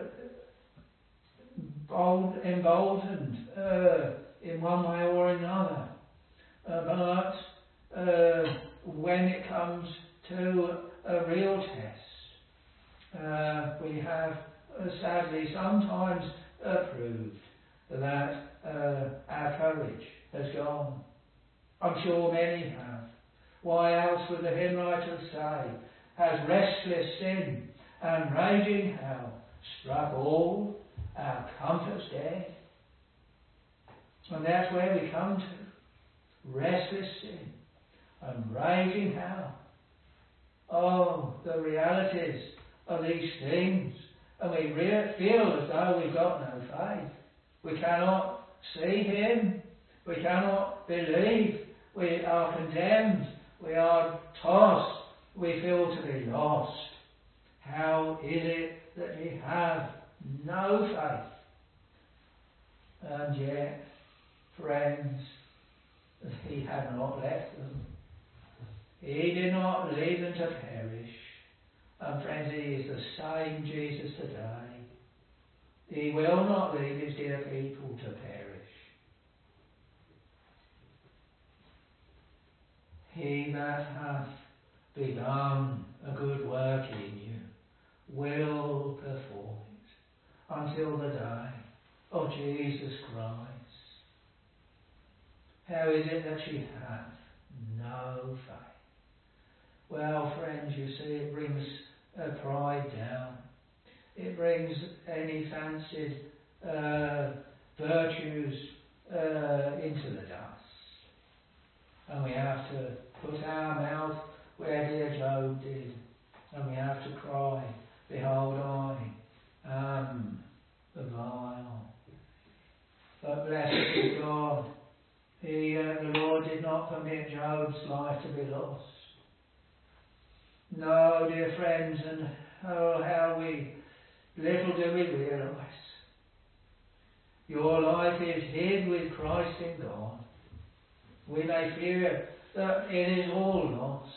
bold, emboldened uh, in one way or another. Uh, but uh, when it comes to a real test, uh, we have uh, sadly sometimes uh, proved that uh, our courage has gone. I'm sure many have. Why else would the hymn writer say, "Has restless sin and raging hell struck all our comforts dead?" And that's where we come to. Restless sin and raging hell. Oh, the realities of these things. And we re- feel as though we've got no faith. We cannot see Him. We cannot believe. We are condemned. We are tossed. We feel to be lost. How is it that we have no faith? And yet, friends, He had not left them. He did not leave them to perish. And friends, He is the same Jesus today. He will not leave His dear people to perish. He that hath begun a good work in you will perform it until the day of Jesus Christ. How is it that you have no faith? Well, friends, you see, it brings uh, pride down. It brings any fancied uh, virtues uh, into the dust. And we have to put our mouth where dear Job did. And we have to cry, "Behold, I am vile." But blessed be God, He, uh, the Lord did not permit Job's life to be lost. No, dear friends, and oh, how we little do we realise. Your life is hid with Christ in God. We may fear that it is all lost.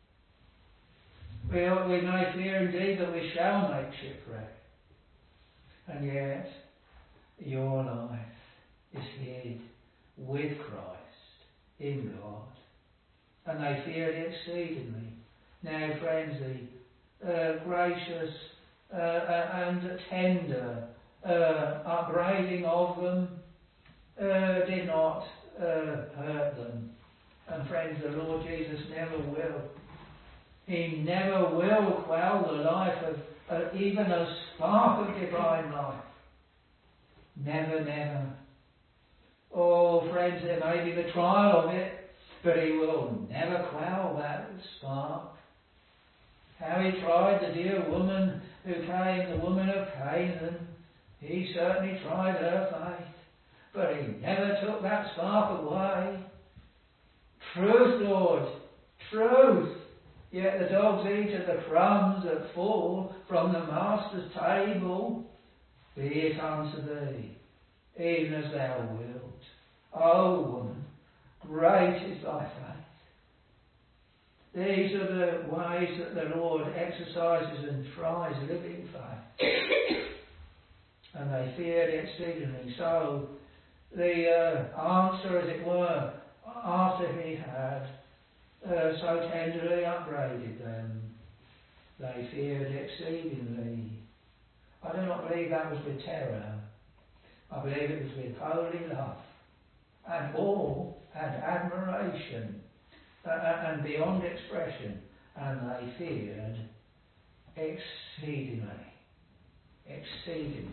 We, we may fear indeed that we shall make shipwreck. And yet, your life is hid with Christ in God. And they feared it exceedingly. Now, friends, the uh, gracious uh, and tender uh, upbraiding of them uh, did not uh, hurt them. And friends, the Lord Jesus never will. He never will quell the life of uh, even a spark of divine life. Never, never. Oh, friends, there may be the trial of it, but He will never quell that spark. How He tried the dear woman who came, the woman of Canaan. He certainly tried her faith, but He never took that spark away. Truth, Lord, truth. Yet the dogs eat of the crumbs that fall from the Master's table. Be it unto thee, even as thou wilt. O woman, great is thy faith. These are the ways that the Lord exercises and tries living faith. And they feared exceedingly. So the uh, answer, as it were, after He had uh, so tenderly upbraided them, they feared exceedingly. I do not believe that was with terror. I believe it was with holy love and awe and admiration uh, and beyond expression. And they feared exceedingly. Exceedingly.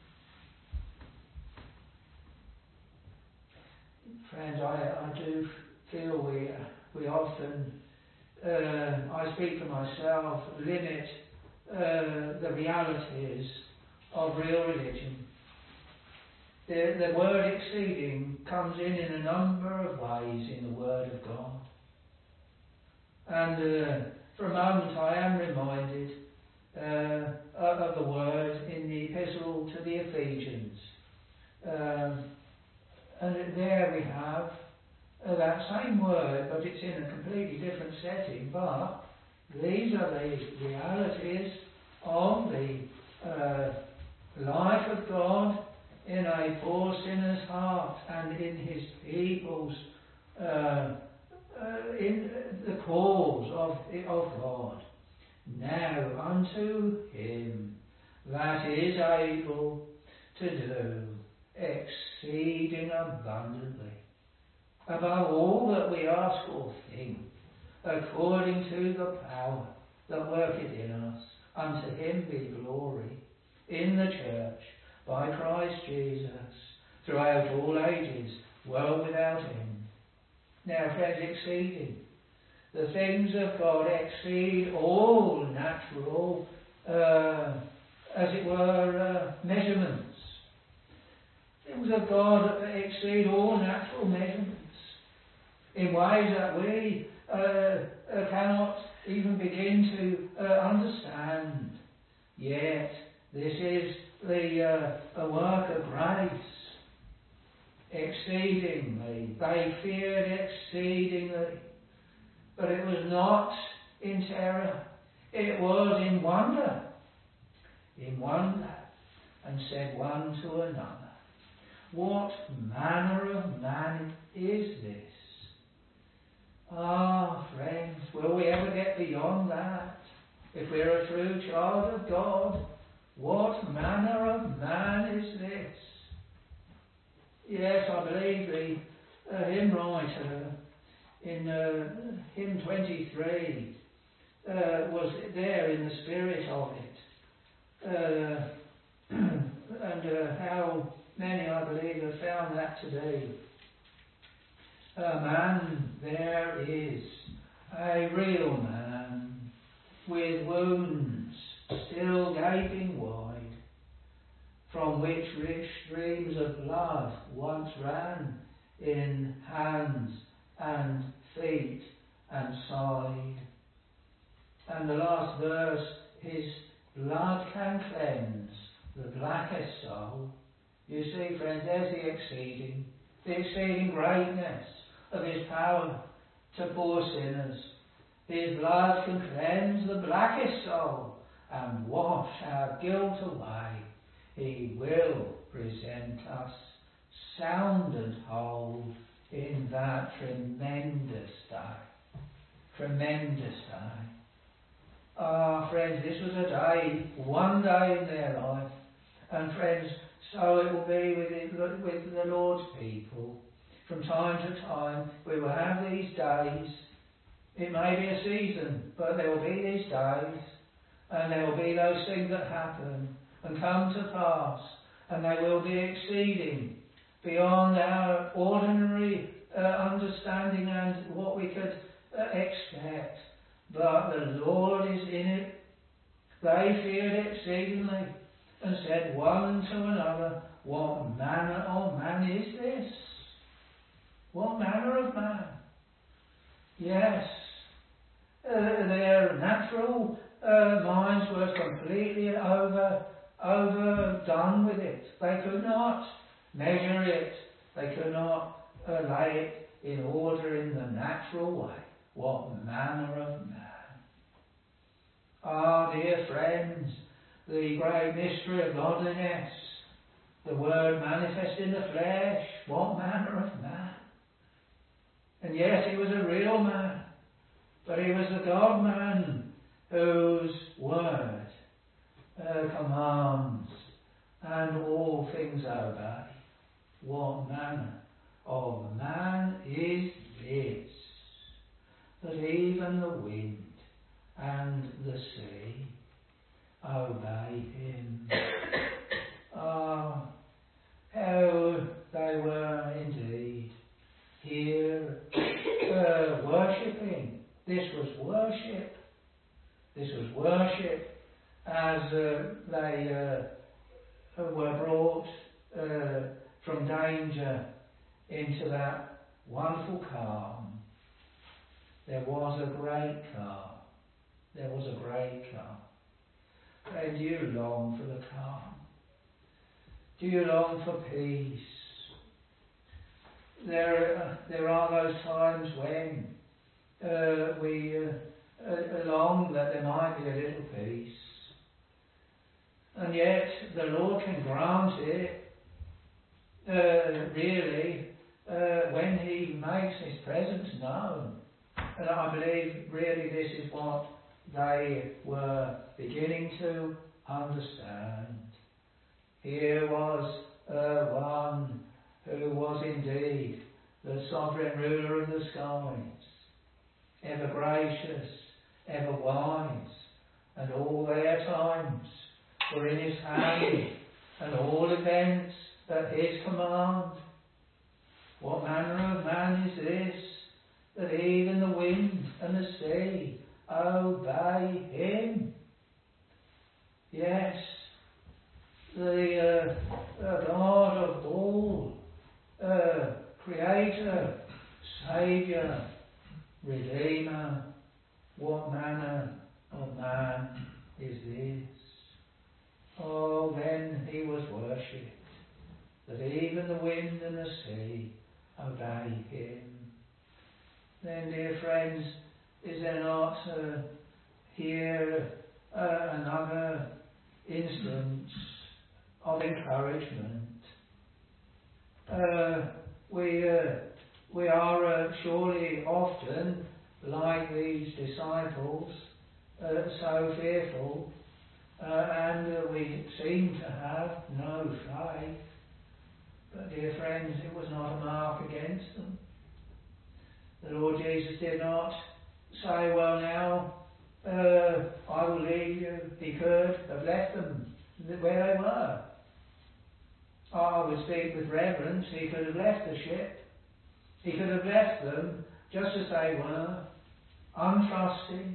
Friends, I, I do feel we we often, uh, I speak for myself, limit uh, the realities of real religion. The, the word exceeding comes in in a number of ways in the Word of God. And uh, for a moment I am reminded uh, of the word in the Epistle to the Ephesians. Um, and there we have uh, that same word, but it's in a completely different setting. But these are the realities of the uh, life of God in a poor sinner's heart and in his people's, uh, uh, in the cause of, of God. Now unto him that is able to do exceeding abundantly, above all that we ask or think, according to the power that worketh in us. Unto him be glory in the church by Christ Jesus throughout all ages, world without end. Now, friends, exceeding. The things of God exceed all natural, uh, as it were, uh, measurements. Things of God exceed all natural measurements in ways that we uh, uh, cannot even begin to uh, understand. Yet, this is the uh, a work of grace. Exceedingly. They feared exceedingly. But it was not in terror. It was in wonder. In wonder. And said one to another, what manner of man is this? Ah, friends, will we ever get beyond that? If we're a true child of God, what manner of man is this? Yes, I believe the uh, hymn writer in uh, hymn twenty-three uh, was there in the spirit of it. Uh, and uh, how many, I believe, have found that today. A man there is, a real man, with wounds still gaping wide, from which rich streams of blood once ran in hands and feet and side. And the last verse, his blood can cleanse the blackest soul. You see, friends, there's the exceeding, the exceeding greatness of his power to poor sinners. His blood can cleanse the blackest soul and wash our guilt away. He will present us sound and whole in that tremendous day. Tremendous day. Ah, friends, this was a day, one day in their life. And friends, so it will be with, it, with the Lord's people. From time to time, we will have these days. It may be a season, but there will be these days. And there will be those things that happen and come to pass. And they will be exceeding beyond our ordinary uh, understanding and what we could uh, expect. But the Lord is in it. They feared exceedingly and said one to another, what manner of man is this? What manner of man? Yes, uh, their natural uh, minds were completely over, overdone with it. They could not measure it. They could not uh, lay it in order in the natural way. What manner of man? Ah, dear friends, the great mystery of godliness, the Word manifest in the flesh, what manner of man? And yes, he was a real man, but he was a God-man whose Word uh, commands and all things obey. What manner of man is this, that even the wind and the sea obey him? Ah, how they were indeed here uh, worshipping. This was worship. This was worship as uh, they uh, were brought uh, from danger into that wonderful calm. There was a great calm. There was a great calm. And do you long for the calm? Do you long for peace? there, uh, there are those times when uh, we uh, uh, long that there might be a little peace. And yet the Lord can grant it, uh, really, uh, when He makes His presence known. And I believe really this is what they were beginning to understand. Here was uh, one who was indeed the sovereign ruler of the skies, ever gracious, ever wise, and all their times were in His hand, and all events at His command. What manner of man is this, that even the wind and the sea obey Him? Yes, the uh, uh, God of all, uh, Creator, Saviour, Redeemer, what manner of man is this? Oh, then He was worshipped, that even the wind and the sea obey Him. Then, dear friends, is there not uh, here uh, another instance of encouragement? Uh, we uh, we are uh, surely often, like these disciples, uh, so fearful, uh, and uh, we seem to have no faith. But, dear friends, it was not a mark against them. The Lord Jesus did not say, well now, uh, I will leave you. He could have left them where they were. I would speak with reverence. He could have left the ship. He could have left them just as they were, untrusting,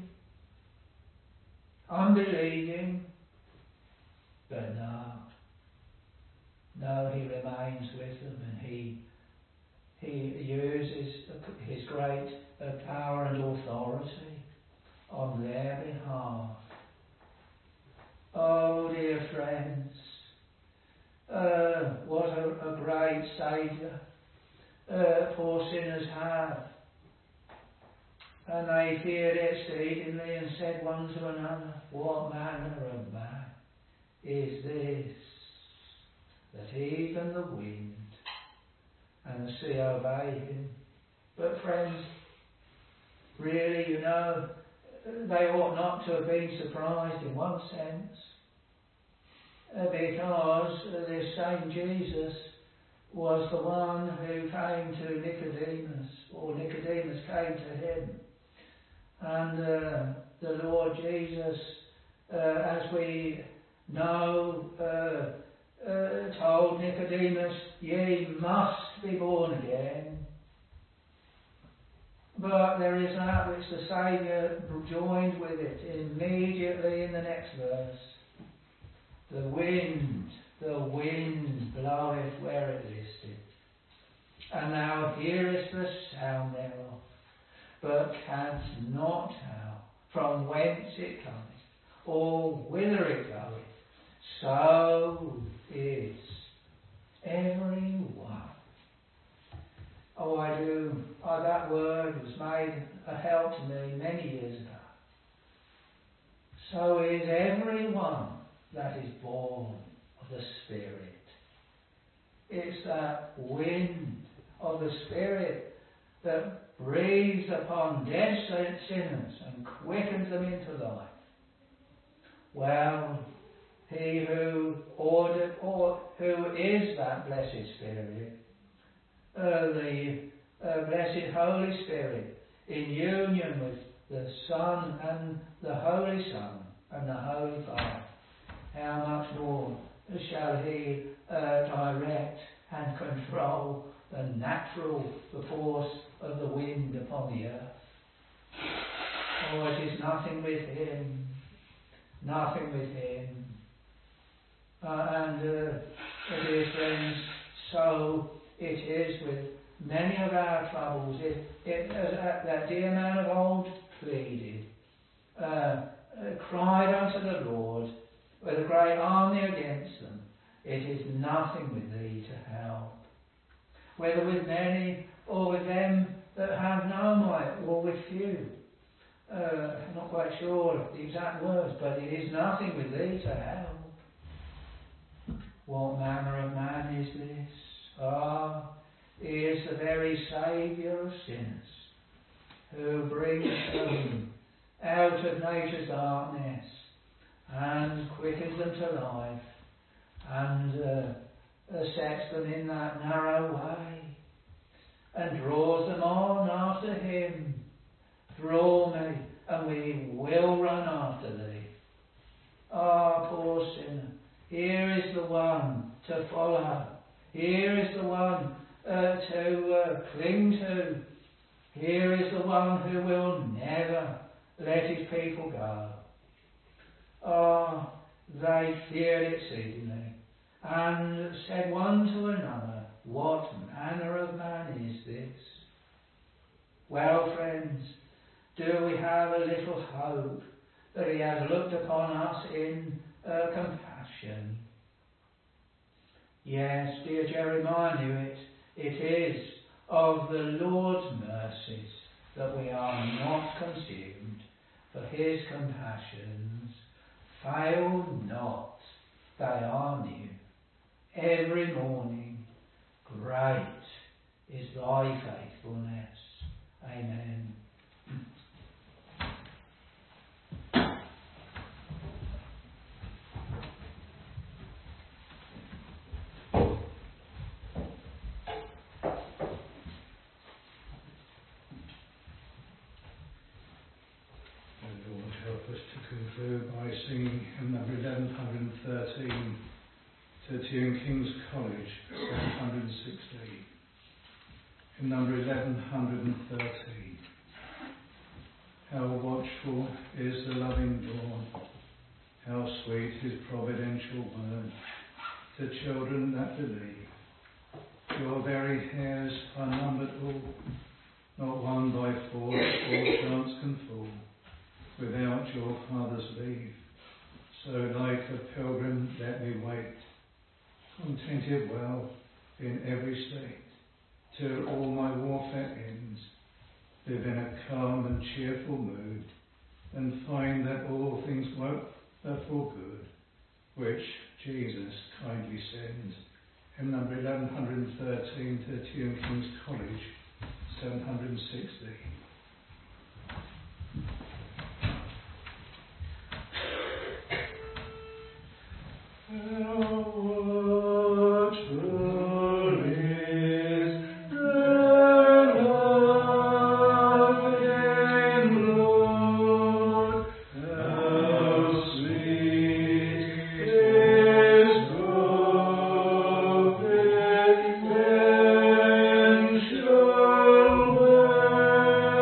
unbelieving. But no. No, He remains with them, and He He uses His great uh, power and authority on their behalf. Oh, dear friends, uh, what a, a great Saviour uh, poor sinners have. And they feared exceedingly and said one to another, what manner of man is this, that even the wind and the sea obey Him? But friends, really, you know, they ought not to have been surprised in one sense, uh, because uh, this same Jesus was the one who came to Nicodemus, or Nicodemus came to Him. And uh, the Lord Jesus, uh, as we know, uh, uh, told Nicodemus, ye must be born again. But there is that which the Saviour joined with it immediately in the next verse. The wind, the wind bloweth where it listeth, and thou hearest the sound thereof, but canst not tell from whence it cometh, or whither it goeth. So is every one. Oh, I do. Oh, that word was made a help to me many years ago. So is every one that is born of the Spirit. It's that wind of the Spirit that breathes upon dead sinners and quickens them into life. Well, He who ordered, or who is that blessed Spirit, uh, the uh, blessed Holy Spirit, in union with the Son and the Holy Son and the Holy Father, how much more shall He uh, direct and control the natural, the force of the wind upon the earth? Oh, it is nothing with Him, nothing with Him. Uh, and, uh, dear friends, so it is with many of our troubles. It, it, as uh, that dear man of old pleaded, uh, uh, cried unto the Lord, with a great army against them, it is nothing with Thee to help. whether with many or with them that have no might, or with few. Uh, I'm not quite sure the exact words, but it is nothing with thee to help. What manner of man is this? Ah, he is the very Saviour of sinners, who brings them out of nature's darkness and quickens them to life, and uh, sets them in that narrow way, and draws them on after him. Draw me, and we will run after thee. Ah, poor sinner, here is the one to follow. Here is the one uh, to uh, cling to. Here is the one who will never let his people go. Ah, they feared exceedingly, and said one to another, what manner of man is this? Well, friends, do we have a little hope that he has looked upon us in uh, compassion? Yes, dear Jeremiah knew it. It is of the Lord's mercies that we are not consumed, for his compassions fail not. They are new every morning. Great is thy faithfulness. Amen. Conclude by singing hymn number eleven thirteen to Tune King's College, seven sixty. Hymn number eleven thirteen. How watchful is the loving dawn, how sweet his providential word to children that believe. Your very hairs are numbered all, not one by force or chance can fall without your Father's leave. So like a pilgrim let me wait, contented well in every state, till all my warfare ends, live in a calm and cheerful mood, and find that all things work for good, which Jesus kindly sends. Hymn number eleven thirteen to Tune King's College, seven sixty. How watchful is the loving Lord, how sweet his providential word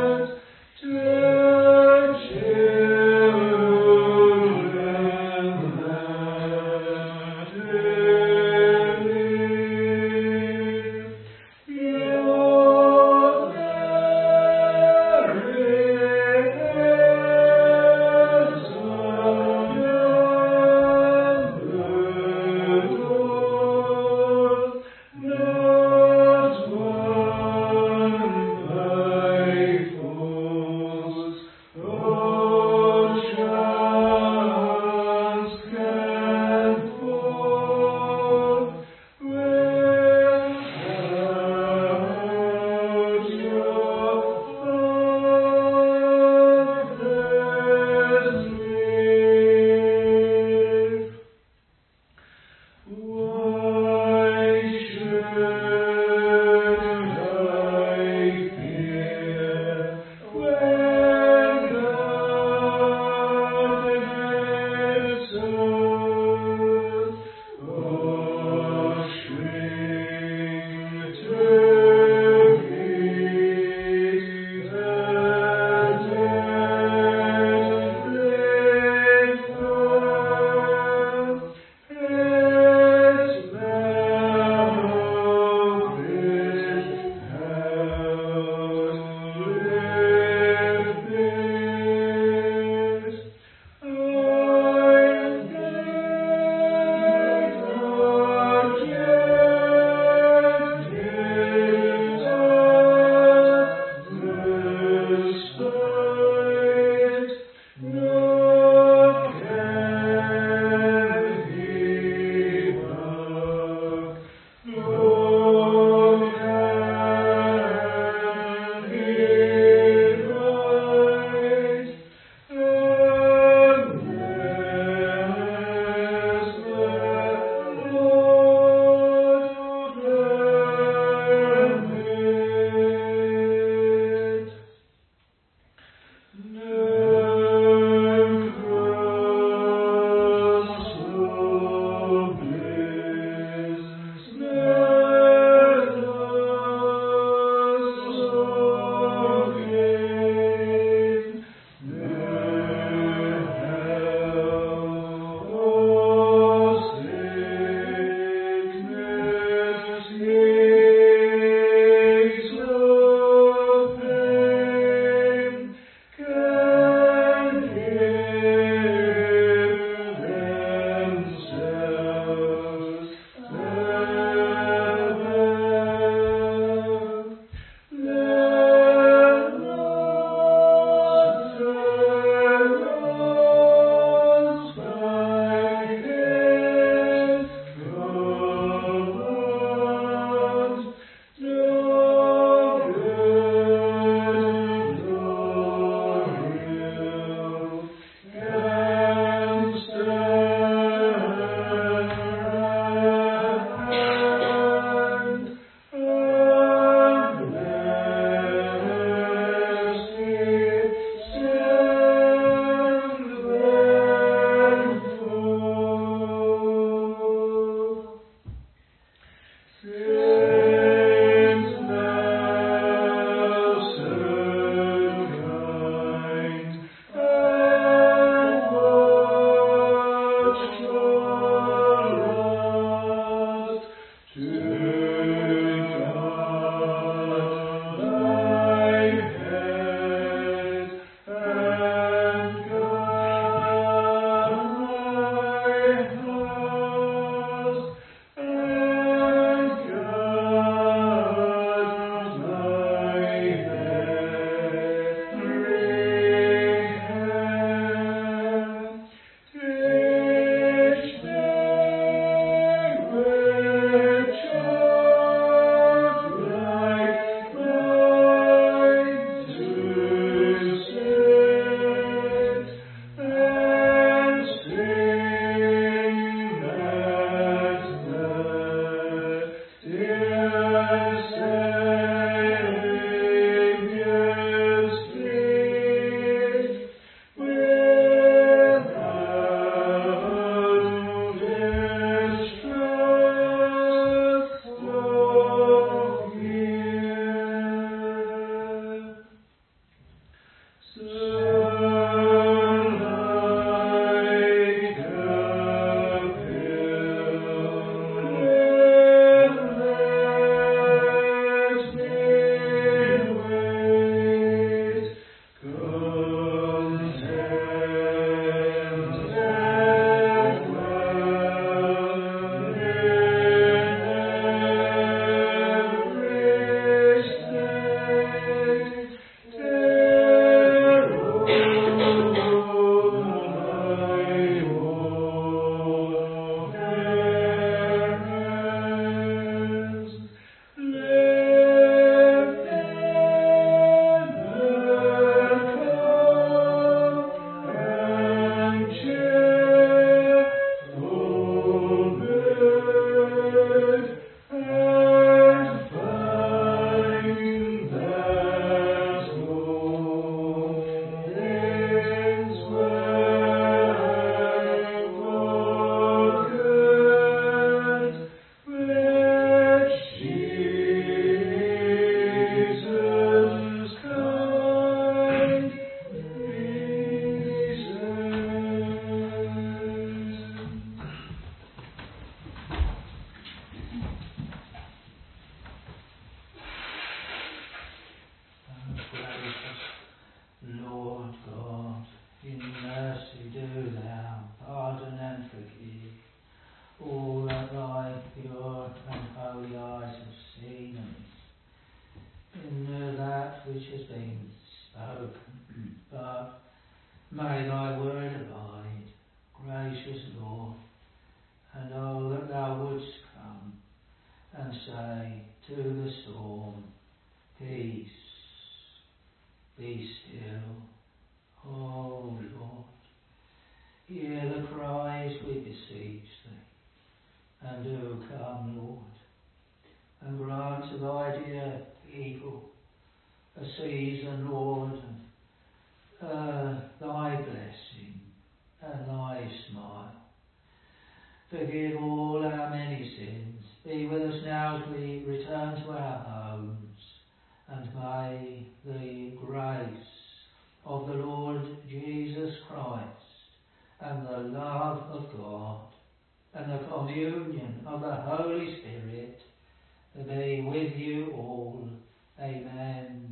forgive all our many sins, be with us now as we return to our homes, and may the grace of the Lord Jesus Christ and the love of God and the communion of the Holy Spirit be with you all. Amen.